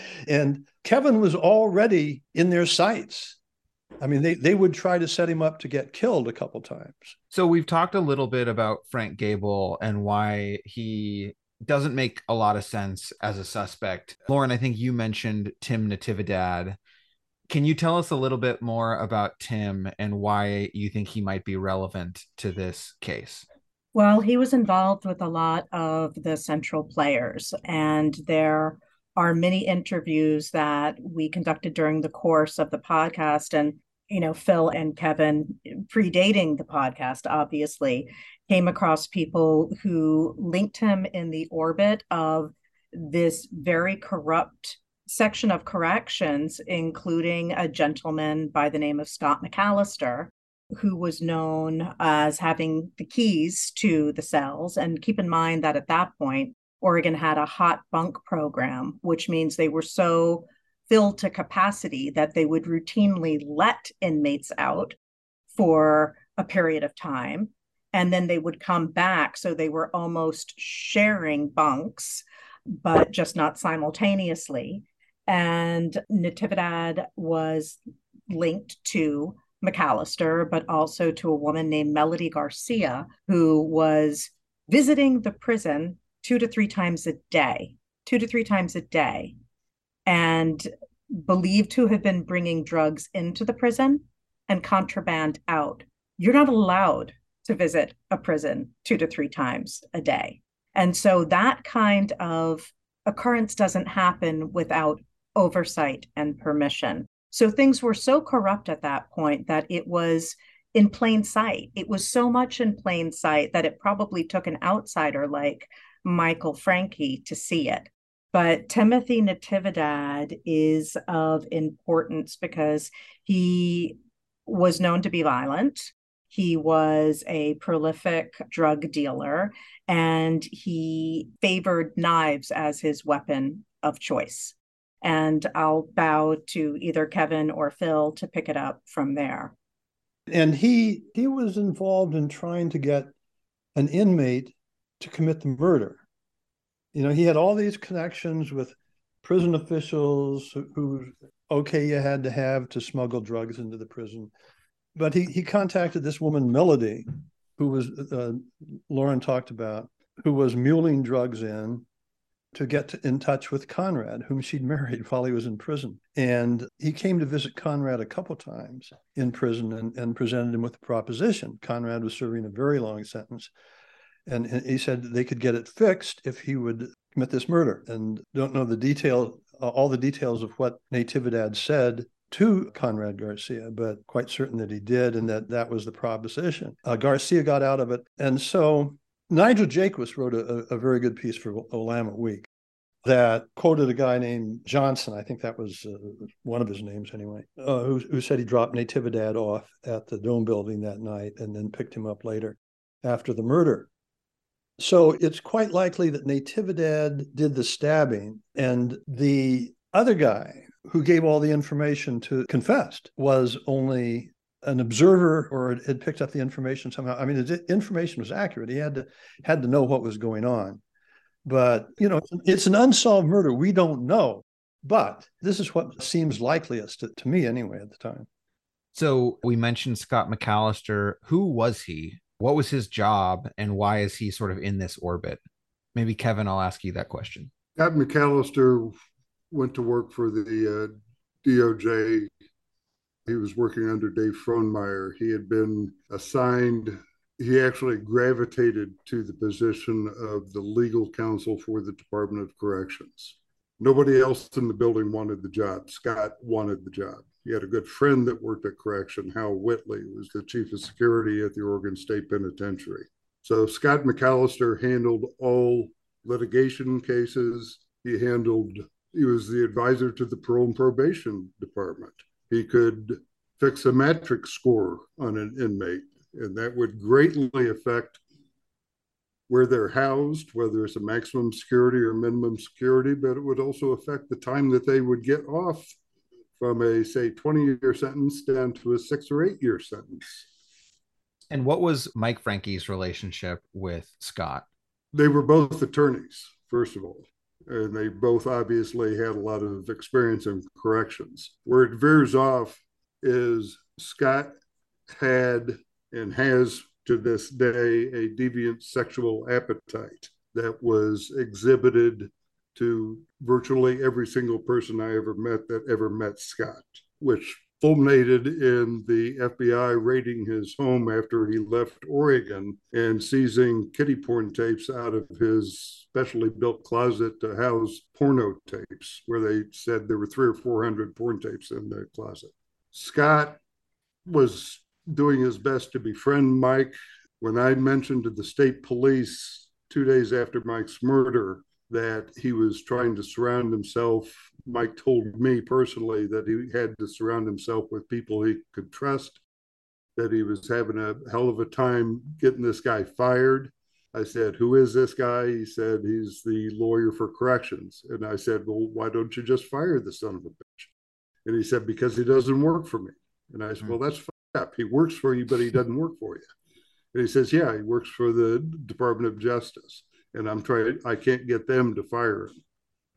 And Kevin was already in their sights. I mean, they would try to set him up to get killed a couple times. So we've talked a little bit about Frank Gable and why he doesn't make a lot of sense as a suspect. Lauren, I think you mentioned Tim Natividad. Can you tell us a little bit more about Tim and why you think he might be relevant to this case? Well, he was involved with a lot of the central players, and there are many interviews that we conducted during the course of the podcast. And, you know, Phil and Kevin, predating the podcast, obviously, came across people who linked him in the orbit of this very corrupt section of corrections, including a gentleman by the name of Scott McAllister, who was known as having the keys to the cells. And keep in mind that at that point, Oregon had a hot bunk program, which means they were so filled to capacity that they would routinely let inmates out for a period of time. And then they would come back. So they were almost sharing bunks, but just not simultaneously. And Natividad was linked to McAllister, but also to a woman named Melody Garcia, who was visiting the prison 2 to 3 times a day, and believed to have been bringing drugs into the prison and contraband out. You're not allowed to visit a prison 2 to 3 times a day. And so that kind of occurrence doesn't happen without oversight and permission. So things were so corrupt at that point that it was in plain sight. It was so much in plain sight that it probably took an outsider like Michael Franke to see it. But Timothy Natividad is of importance because he was known to be violent. He was a prolific drug dealer, and he favored knives as his weapon of choice. And I'll bow to either Kevin or Phil to pick it up from there. And he was involved in trying to get an inmate to commit the murder. You know, he had all these connections with prison officials who you had to have to smuggle drugs into the prison. But he contacted this woman, Melody, who was, Lauren talked about, who was muling drugs in. to get in touch with Conrad, whom she'd married while he was in prison. And he came to visit Conrad a couple times in prison and presented him with a proposition. Conrad was serving a very long sentence. And he said they could get it fixed if he would commit this murder. And don't know the detail, all the details of what Natividad said to Conrad Garcia, but quite certain that he did, and that was the proposition. Garcia got out of it. And so Nigel Jaquiss wrote a very good piece for Willamette Week that quoted a guy named Johnson, I think that was one of his names anyway, who said he dropped Natividad off at the Dome building that night and then picked him up later after the murder. So it's quite likely that Natividad did the stabbing, and the other guy who gave all the information to confessed was only an observer or had picked up the information somehow. I mean, the information was accurate. He had to know what was going on. But, it's an unsolved murder. We don't know. But this is what seems likeliest to me anyway at the time. So we mentioned Scott McAllister. Who was he? What was his job? And why is he sort of in this orbit? Maybe, Kevin, I'll ask you that question. Scott McAllister went to work for the DOJ. He was working under Dave Frohnmeyer. He had been assigned, he actually gravitated to the position of the legal counsel for the Department of Corrections. Nobody else in the building wanted the job. Scott wanted the job. He had a good friend that worked at Correction, Hal Whitley, who was the chief of security at the Oregon State Penitentiary. So Scott McAllister handled all litigation cases. He was the advisor to the Parole and Probation Department. He could fix a matrix score on an inmate, and that would greatly affect where they're housed, whether it's a maximum security or minimum security, but it would also affect the time that they would get off from a, say, 20-year sentence down to a 6 or 8 year sentence. And what was Mike Francke's relationship with Scott? They were both attorneys, first of all, and they both obviously had a lot of experience in corrections. Where it veers off is Scott had and has to this day a deviant sexual appetite that was exhibited to virtually every single person I ever met that ever met Scott, which culminated in the FBI raiding his home after he left Oregon and seizing kiddie porn tapes out of his specially built closet to house porno tapes, where they said there were 300 or 400 porn tapes in the closet. Scott was doing his best to befriend Mike. When I mentioned to the state police 2 days after Mike's murder that he was trying to surround himself, Mike told me personally that he had to surround himself with people he could trust, that he was having a hell of a time getting this guy fired. I said, "Who is this guy?" He said, "He's the lawyer for corrections." And I said, "Well, why don't you just fire the son of a bitch?" And he said, "Because he doesn't work for me." And I said, "Well, that's fucked up. He works for you, but he doesn't work for you." And he says, "Yeah, he works for the Department of Justice. And I can't get them to fire him."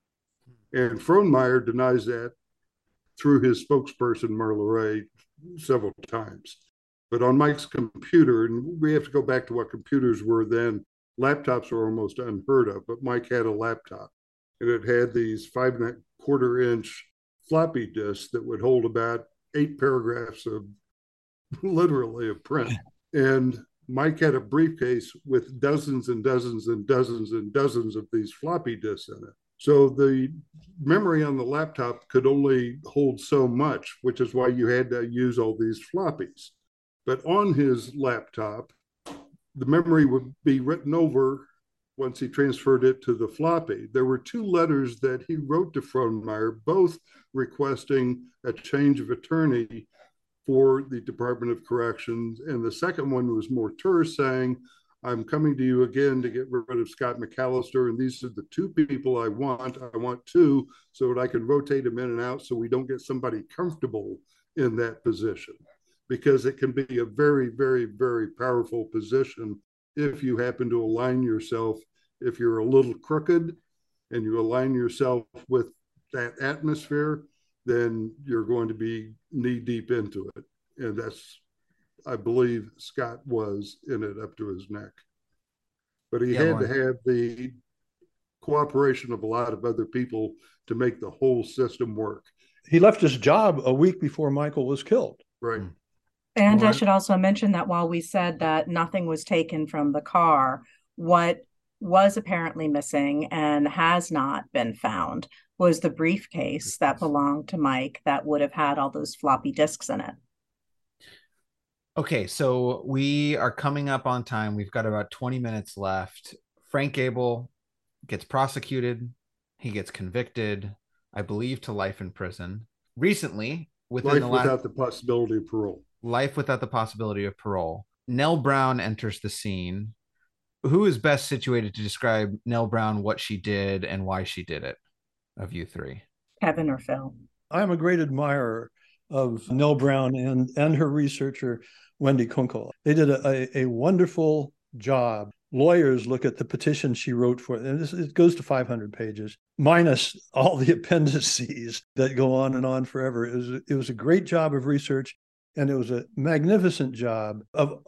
And Frohnmeyer denies that through his spokesperson, Marla Ray, several times. But on Mike's computer, and we have to go back to what computers were then, laptops were almost unheard of, but Mike had a laptop, and it had these 5.25-inch floppy disks that would hold about 8 paragraphs of literally of print. And Mike had a briefcase with dozens and dozens and dozens and dozens of these floppy disks in it. So the memory on the laptop could only hold so much, which is why you had to use all these floppies. But on his laptop, the memory would be written over once he transferred it to the floppy. There were 2 letters that he wrote to Frohnmeyer, both requesting a change of attorney for the Department of Corrections. And the second one was more terse, saying, "I'm coming to you again to get rid of Scott McAllister, and these are the 2 people I want. I want 2 so that I can rotate them in and out so we don't get somebody comfortable in that position." Because it can be a very, very, very powerful position if you happen to align yourself, if you're a little crooked and you align yourself with that atmosphere, then you're going to be knee deep into it. And that's, I believe Scott was in it up to his neck. But he had to have the cooperation of a lot of other people to make the whole system work. He left his job a week before Michael was killed. Right. And I should also mention that while we said that nothing was taken from the car, what was apparently missing and has not been found was the briefcase that belonged to Mike that would have had all those floppy disks in it. Okay, so we are coming up on time. We've got about 20 minutes left. Frank Gable gets prosecuted. He gets convicted, I believe, to life in prison. Recently, without the possibility of parole. Life without the possibility of parole. Nell Brown enters the scene. Who is best situated to describe Nell Brown, what she did, and why she did it, of you three? Kevin or Phil? I'm a great admirer of Nell Brown and her researcher, Wendy Kunkel. They did a wonderful job. Lawyers look at the petition she wrote for, and it goes to 500 pages, minus all the appendices that go on and on forever. It was a great job of research, and it was a magnificent job of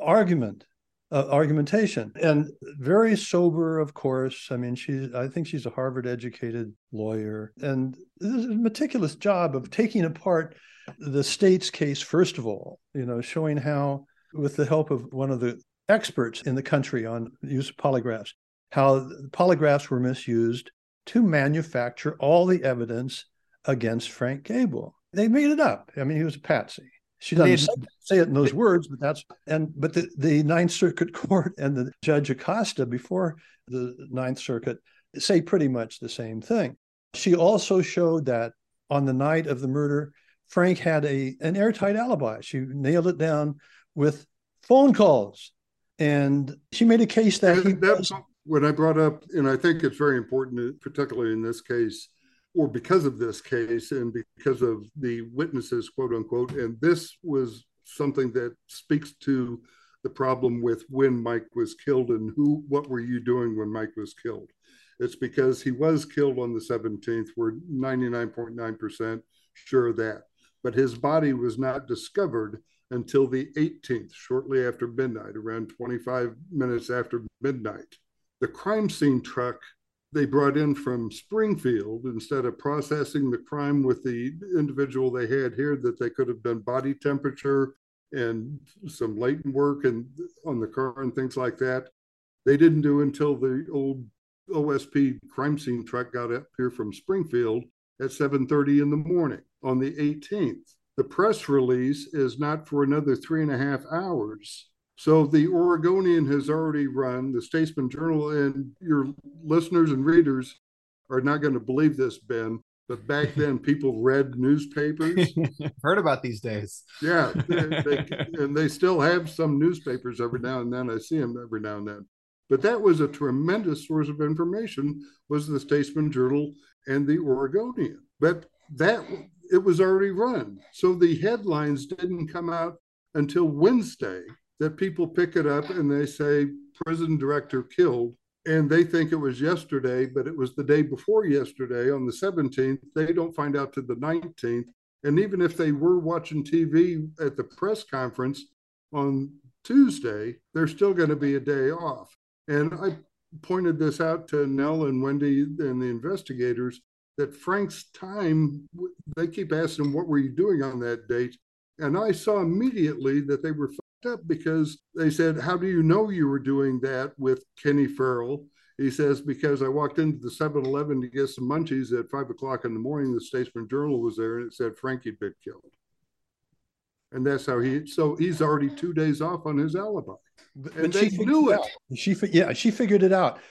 argumentation, and very sober, of course. I mean, I think she's a Harvard-educated lawyer, and this is a meticulous job of taking apart the state's case, first of all, showing how, with the help of one of the experts in the country on the use of polygraphs, how polygraphs were misused to manufacture all the evidence against Frank Gable. They made it up. I mean, he was a patsy. She doesn't say it in those words, but the Ninth Circuit Court and the Judge Acosta before the Ninth Circuit say pretty much the same thing. She also showed that on the night of the murder, Frank had an airtight alibi. She nailed it down with phone calls. And she made a case that when I brought up, and I think it's very important, particularly in this case, or because of this case and because of the witnesses, quote unquote, and this was something that speaks to the problem with when Mike was killed and what were you doing when Mike was killed? It's because he was killed on the 17th. We're 99.9% sure of that. But his body was not discovered until the 18th, shortly after midnight, around 25 minutes after midnight. The crime scene truck they brought in from Springfield, instead of processing the crime with the individual they had here, that they could have done body temperature and some latent work and on the car and things like that, they didn't do until the old OSP crime scene truck got up here from Springfield at 7:30 in the morning on the 18th. The press release is not for another 3.5 hours. So the Oregonian has already run, the Statesman Journal, and your listeners and readers are not going to believe this, Ben, but back then people read newspapers. Heard about these days. Yeah, and they still have some newspapers every now and then. I see them every now and then. But that was a tremendous source of information, was the Statesman Journal and the Oregonian. But it was already run. So the headlines didn't come out until Wednesday, that people pick it up and they say prison director killed, and they think it was yesterday, but it was the day before yesterday on the 17th. They don't find out till the 19th. And even if they were watching TV at the press conference on Tuesday, they're still going to be a day off. And I pointed this out to Nell and Wendy and the investigators, that Frank's time, they keep asking, what were you doing on that date? And I saw immediately that they were fucked up, because they said, how do you know you were doing that with Kenny Farrell? He says, because I walked into the 7-Eleven to get some munchies at 5 o'clock in the morning. The Statesman Journal was there and it said Frankie'd been killed. And that's how so he's already 2 days off on his alibi. And they knew it. She figured it out.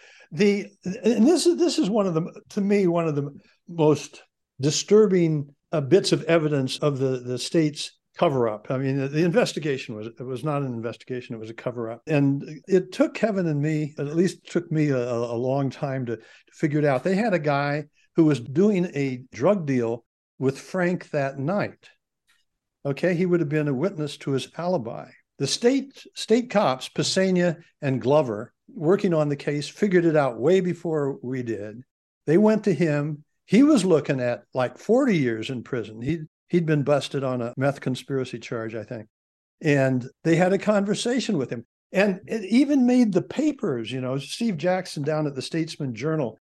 And this is one of the most disturbing bits of evidence of the state's cover-up. I mean, the investigation was not an investigation; it was a cover-up, and it took Kevin and me, at least took me a long time to figure it out. They had a guy who was doing a drug deal with Frank that night. Okay, he would have been a witness to his alibi. The state cops, Pesena and Glover, working on the case, figured it out way before we did. They went to him. He was looking at like 40 years in prison. He'd been busted on a meth conspiracy charge, I think. And they had a conversation with him. And it even made the papers, Steve Jackson down at the Statesman Journal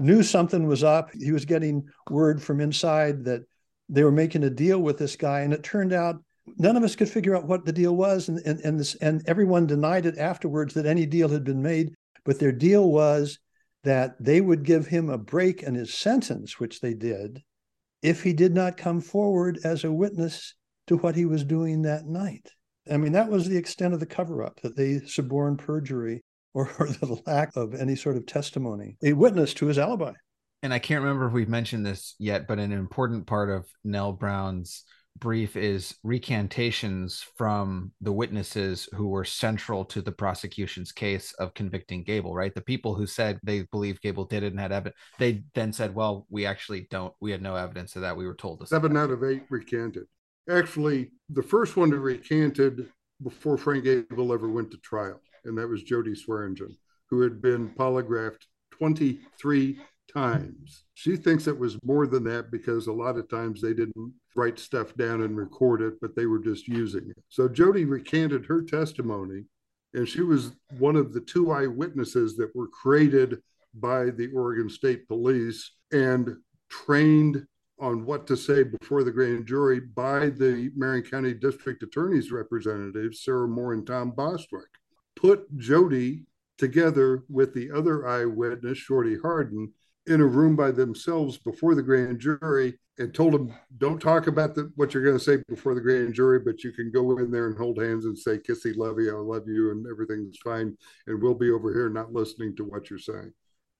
knew something was up. He was getting word from inside that they were making a deal with this guy, and it turned out none of us could figure out what the deal was, and everyone denied it afterwards that any deal had been made. But their deal was that they would give him a break in his sentence, which they did, if he did not come forward as a witness to what he was doing that night. I mean, that was the extent of the cover-up, that they suborned perjury or the lack of any sort of testimony, a witness to his alibi. And I can't remember if we've mentioned this yet, but an important part of Nell Brown's brief is recantations from the witnesses who were central to the prosecution's case of convicting Gable, right? The people who said they believed Gable did it and had evidence, they then said, well, we actually don't, we had no evidence of that. We were told to. 7 out of 8 recanted. Actually, the first one that recanted before Frank Gable ever went to trial, and that was Jody Swearingen, who had been polygraphed 23 times. She thinks it was more than that because a lot of times they didn't write stuff down and record it, but they were just using it. So Jody recanted her testimony, and she was one of the 2 eyewitnesses that were created by the Oregon State Police and trained on what to say before the grand jury by the Marion County District Attorney's representatives, Sarah Moore and Tom Bostwick. Put Jody together with the other eyewitness, Shorty Harden, in a room by themselves before the grand jury and told them, don't talk about what you're going to say before the grand jury, but you can go in there and hold hands and say, kissy, lovey, I love you, and everything's fine. And we'll be over here not listening to what you're saying.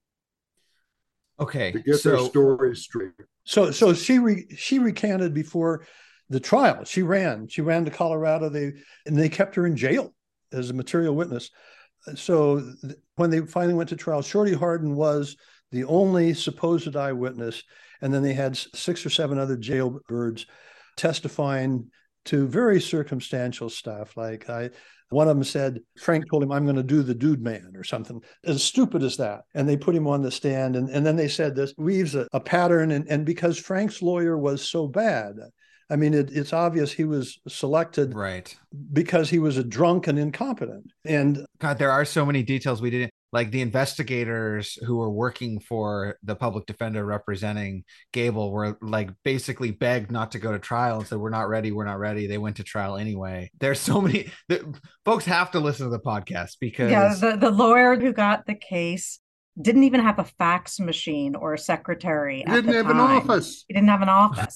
Okay. To get their story straight. So she recanted before the trial. She ran to Colorado. They kept her in jail as a material witness. So when they finally went to trial, Shorty Harden was the only supposed eyewitness, and then they had 6 or 7 other jailbirds testifying to very circumstantial stuff. Like one of them said, Frank told him, I'm going to do the dude man or something as stupid as that. And they put him on the stand. And then they said this weaves a pattern. And because Frank's lawyer was so bad, I mean, it's obvious he was selected right because he was a drunk and incompetent. And God, there are so many details we didn't, like the investigators who were working for the public defender representing Gable were like basically begged not to go to trial and said, we're not ready. They went to trial anyway. There's so many folks have to listen to the podcast because the lawyer who got the case didn't even have a fax machine or a secretary. He didn't have an office. He didn't have an office.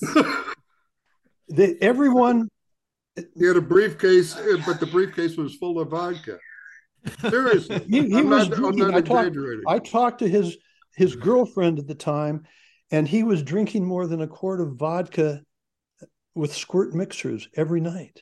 Everyone. He had a briefcase, but the briefcase was full of vodka. Seriously, I'm not exaggerating. I talked to his girlfriend at the time, and he was drinking more than a quart of vodka with squirt mixers every night.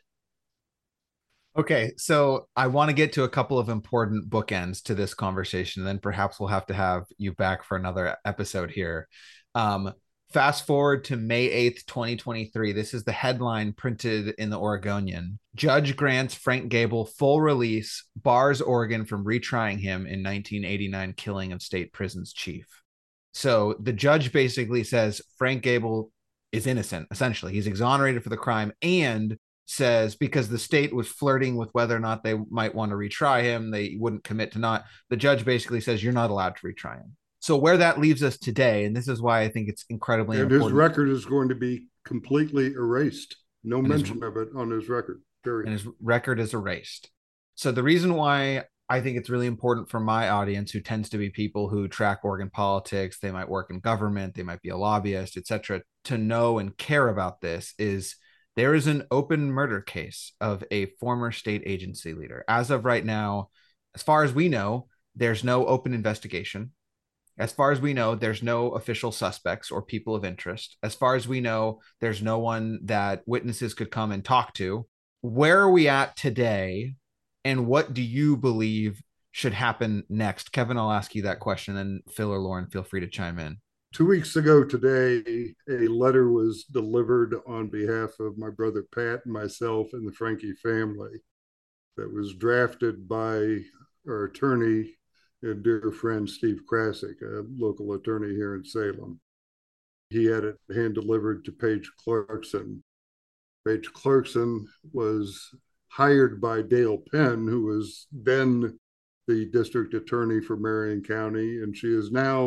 Okay, so I want to get to a couple of important bookends to this conversation, and then perhaps we'll have you back for another episode here. Fast forward to May 8th, 2023. This is the headline printed in the Oregonian. Judge grants Frank Gable full release, bars Oregon from retrying him in 1989 killing of state prison's chief. So the judge basically says Frank Gable is innocent, essentially. He's exonerated for the crime, and says because the state was flirting with whether or not they might want to retry him, they wouldn't commit to not. The judge basically says you're not allowed to retry him. So where that leaves us today, and this is why I think it's incredibly important. His record is going to be completely erased. No mention of it on his record. Period. And his record is erased. So the reason why I think it's really important for my audience, who tends to be people who track Oregon politics, they might work in government, they might be a lobbyist, etc., to know and care about this is there is an open murder case of a former state agency leader. As of right now, as far as we know, there's no open investigation. As far as we know, there's no official suspects or people of interest. As far as we know, there's no one that witnesses could come and talk to. Where are we at today? And what do you believe should happen next? Kevin, I'll ask you that question, and Phil or Lauren, feel free to chime in. 2 weeks ago today, a letter was delivered on behalf of my brother Pat and myself and the Franke family that was drafted by our attorney and dear friend Steve Krasik, a local attorney here in Salem. He had it hand delivered to Paige Clarkson. Paige Clarkson was hired by Dale Penn, who was then the district attorney for Marion County, and she is now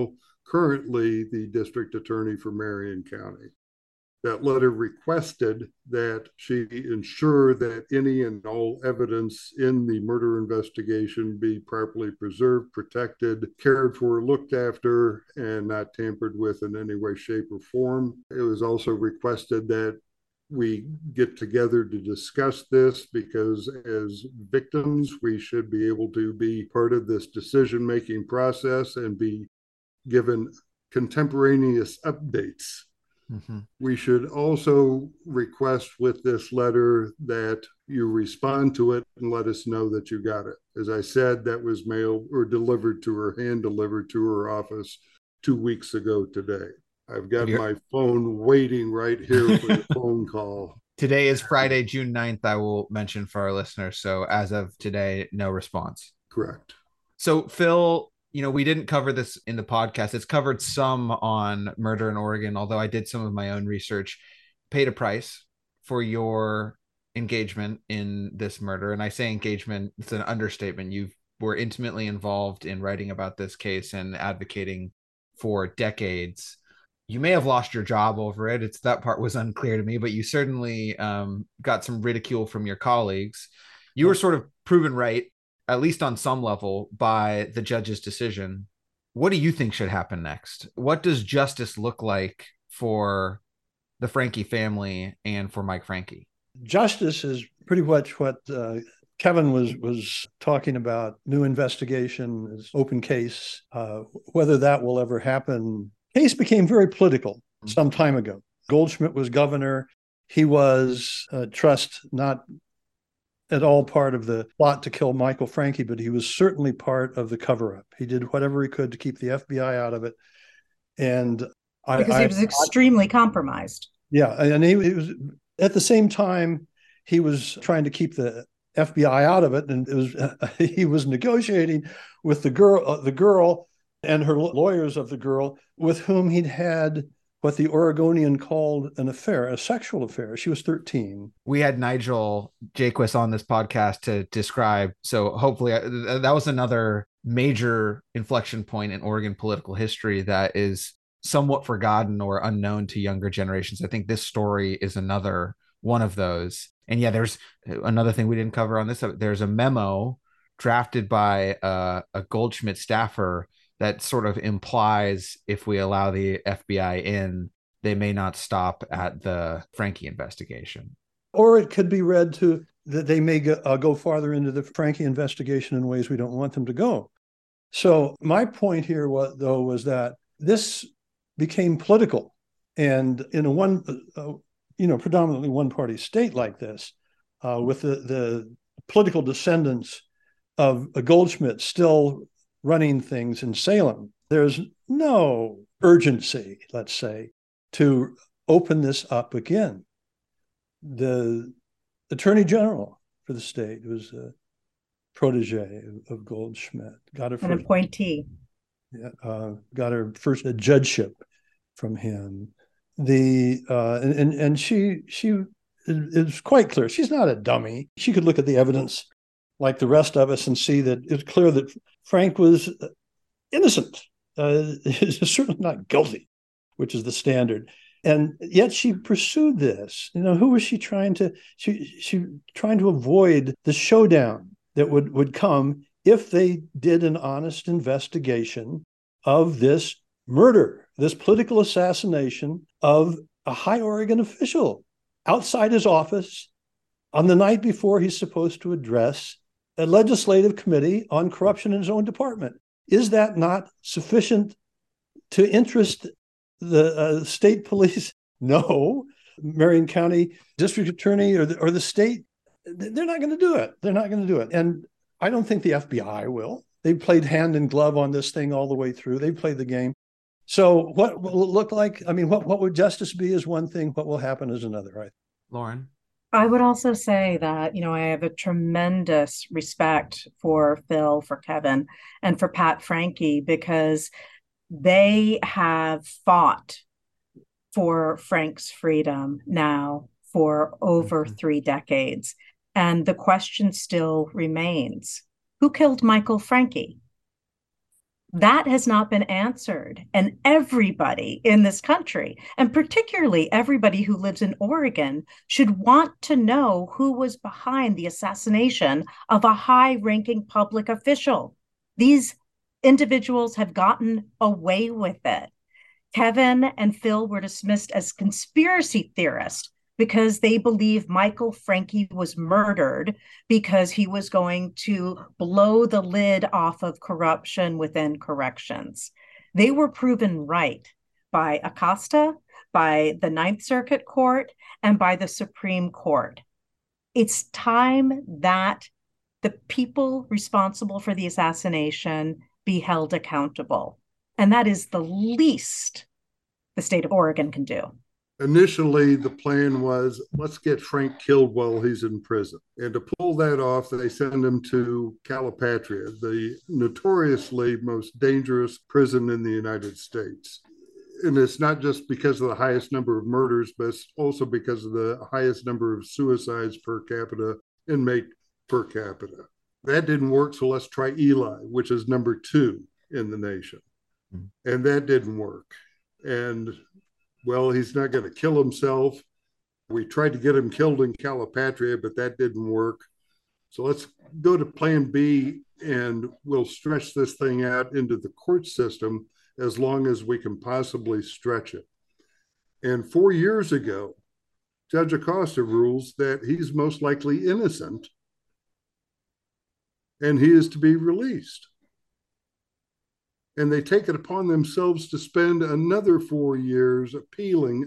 currently the district attorney for Marion County. That letter requested that she ensure that any and all evidence in the murder investigation be properly preserved, protected, cared for, looked after, and not tampered with in any way, shape, or form. It was also requested that we get together to discuss this because as victims, we should be able to be part of this decision-making process and be given contemporaneous updates. Mm-hmm. We should also request with this letter that you respond to it and let us know that you got it. As I said, that was mailed or delivered to her, hand delivered to her office 2 weeks ago today. I've got my phone waiting right here for the phone call. Today is Friday, June 9th, I will mention for our listeners. So as of today, no response. Correct. So Phil, we didn't cover this in the podcast. It's covered some on Murder in Oregon, although I did some of my own research. Paid a price for your engagement in this murder. And I say engagement, it's an understatement. You were intimately involved in writing about this case and advocating for decades. You may have lost your job over it. That part was unclear to me, but you certainly got some ridicule from your colleagues. You were sort of proven right, at least on some level, by the judge's decision. What do you think should happen next? What does justice look like for the Franke family and for Mike Franke? Justice is pretty much what Kevin was talking about. New investigation, open case. Whether that will ever happen, case became very political some time ago. Goldschmidt was governor. He was not at all part of the plot to kill Michael Franke, but he was certainly part of the cover-up. He did whatever he could to keep the FBI out of it. And because he was extremely compromised. Yeah, and he was at the same time he was trying to keep the FBI out of it, and he was negotiating with the girl and her lawyers of the girl with whom he'd had what the Oregonian called an affair, a sexual affair. She was 13. We had Nigel Jaquist on this podcast to describe. So hopefully that was another major inflection point in Oregon political history that is somewhat forgotten or unknown to younger generations. I think this story is another one of those. And yeah, there's another thing we didn't cover on this. There's a memo drafted by a Goldschmidt staffer that sort of implies if we allow the FBI in, they may not stop at the Franke investigation. Or it could be read to that they may go farther into the Franke investigation in ways we don't want them to go. So my point here was that this became political. And in a predominantly one-party state like this, with the political descendants of a Goldschmidt still running things in Salem, there's no urgency, let's say, to open this up again. The Attorney General for the state was a protege of Goldschmidt. An appointee. Yeah, got her first judgeship from him. And she is quite clear. She's not a dummy. She could look at the evidence like the rest of us and see that it's clear that Frank was innocent. He's certainly not guilty, which is the standard. And yet she pursued this. Who was she trying to? She trying to avoid the showdown that would come if they did an honest investigation of this murder, this political assassination of a high Oregon official outside his office on the night before he's supposed to address a legislative committee on corruption in his own department. Is that not sufficient to interest the state police? No. Marion County District Attorney or the state, they're not going to do it. They're not going to do it. And I don't think the FBI will. They played hand in glove on this thing all the way through. They played the game. So what will it look like? I mean, what would justice be is one thing. What will happen is another, right? Lauren? I would also say that, I have a tremendous respect for Phil, for Kevin, and for Pat Franke, because they have fought for Frank's freedom now for over 3 decades. And the question still remains, who killed Michael Franke? That has not been answered. And everybody in this country, and particularly everybody who lives in Oregon, should want to know who was behind the assassination of a high ranking public official. These individuals have gotten away with it. Kevin and Phil were dismissed as conspiracy theorists because they believe Michael Franke was murdered because he was going to blow the lid off of corruption within corrections. They were proven right by Acosta, by the Ninth Circuit Court, and by the Supreme Court. It's time that the people responsible for the assassination be held accountable. And that is the least the state of Oregon can do. Initially, the plan was, let's get Frank killed while he's in prison. And to pull that off, they send him to Calipatria, the notoriously most dangerous prison in the United States. And it's not just because of the highest number of murders, but it's also because of the highest number of suicides per capita, inmate per capita. That didn't work, so let's try Eli, which is number 2 in the nation. And that didn't work. And well, he's not going to kill himself. We tried to get him killed in Calipatria, but that didn't work. So let's go to plan B, and we'll stretch this thing out into the court system as long as we can possibly stretch it. And 4 years ago, Judge Acosta rules that he's most likely innocent and he is to be released. And they take it upon themselves to spend another 4 years appealing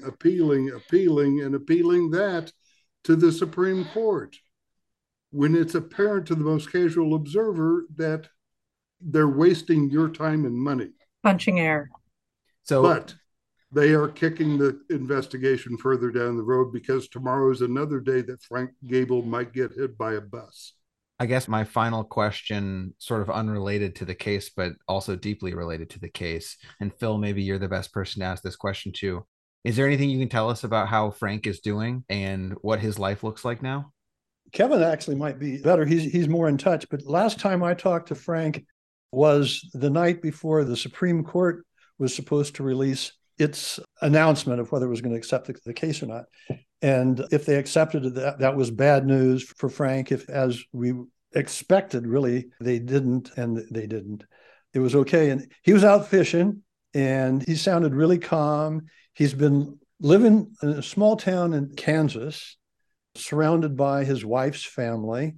that to the Supreme Court, when it's apparent to the most casual observer that they're wasting your time and money. Punching air. But they are kicking the investigation further down the road because tomorrow is another day that Frank Gable might get hit by a bus. I guess my final question, sort of unrelated to the case, but also deeply related to the case. And Phil, maybe you're the best person to ask this question to. Is there anything you can tell us about how Frank is doing and what his life looks like now? Kevin actually might be better. He's more in touch. But last time I talked to Frank was the night before the Supreme Court was supposed to release its announcement of whether it was going to accept the case or not. And if they accepted it, that was bad news for Frank. If, as we expected, really, they didn't, and they didn't. It was okay. And he was out fishing, and he sounded really calm. He's been living in a small town in Kansas, surrounded by his wife's family,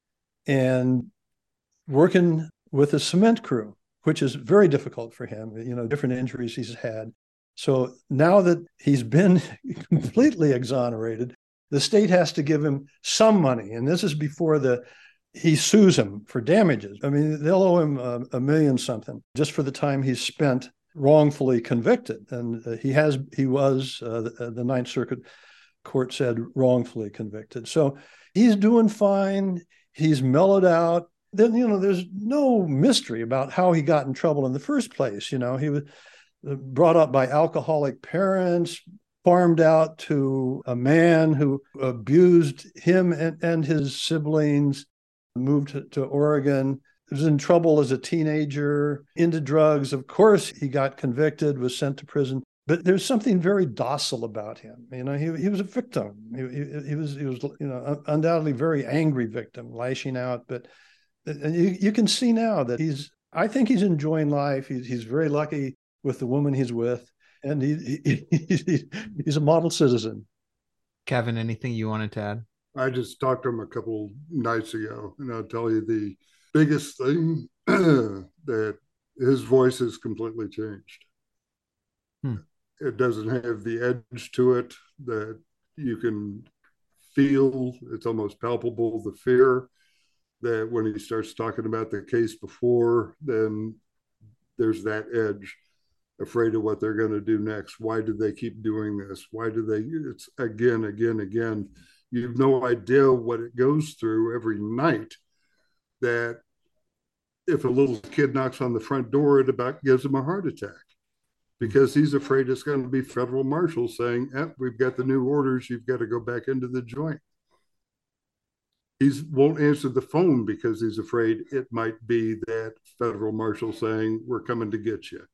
and working with a cement crew, which is very difficult for him, different injuries he's had. So now that he's been completely exonerated, the state has to give him some money. And this is before he sues him for damages. I mean, they'll owe him $1 million something just for the time he's spent wrongfully convicted. And he was, the Ninth Circuit Court said, wrongfully convicted. So he's doing fine. He's mellowed out. Then, there's no mystery about how he got in trouble in the first place. He was brought up by alcoholic parents, farmed out to a man who abused him and his siblings, moved to Oregon, was in trouble as a teenager, into drugs. Of course, he got convicted, was sent to prison. But there's something very docile about him. He was a victim. He was undoubtedly a very angry victim, lashing out. But you can see now that I think he's enjoying life. He's very lucky with the woman he's with, and he's a model citizen. Kevin, anything you wanted to add? I just talked to him a couple nights ago, and I'll tell you the biggest thing that his voice has completely changed. It doesn't have the edge to it that you can feel. It's almost palpable, the fear that when he starts talking about the case before, then there's that edge. Afraid of what they're going to do next. Why do they keep doing this? Why do they? It's again. You have no idea what it goes through every night. That if a little kid knocks on the front door, it about gives him a heart attack because he's afraid it's going to be federal marshals saying, we've got the new orders. You've got to go back into the joint. He won't answer the phone because he's afraid it might be that federal marshal saying, we're coming to get you.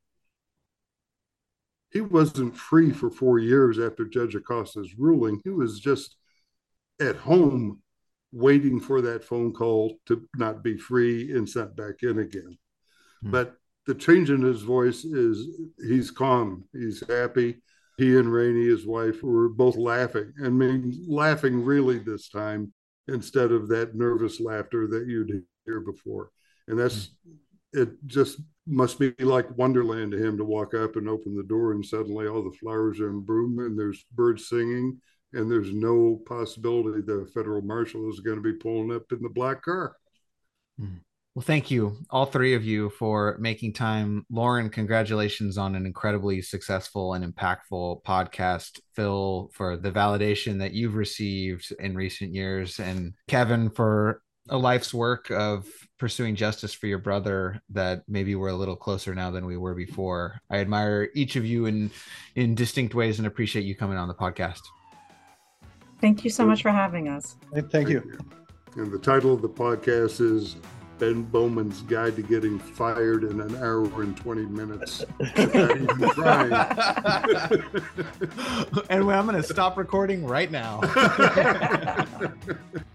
He wasn't free for 4 years after Judge Acosta's ruling. He was just at home waiting for that phone call to not be free and sent back in again. But the change in his voice is he's calm, he's happy. He and Rainey, his wife, were both laughing. I mean, laughing really this time instead of that nervous laughter that you'd hear before. And it just must be like Wonderland to him to walk up and open the door and suddenly all the flowers are in bloom and there's birds singing and there's no possibility the federal marshal is going to be pulling up in the black car. Well, thank you, all three of you, for making time. Lauren, congratulations on an incredibly successful and impactful podcast. Phil, for the validation that you've received in recent years. And Kevin, for a life's work of pursuing justice for your brother that maybe we're a little closer now than we were before. I admire each of you in distinct ways and appreciate you coming on the podcast. Thank you so much for having us. Thank you. And the title of the podcast is Ben Bowman's Guide to Getting Fired in an Hour and 20 Minutes. Without even trying. And I'm going to stop recording right now.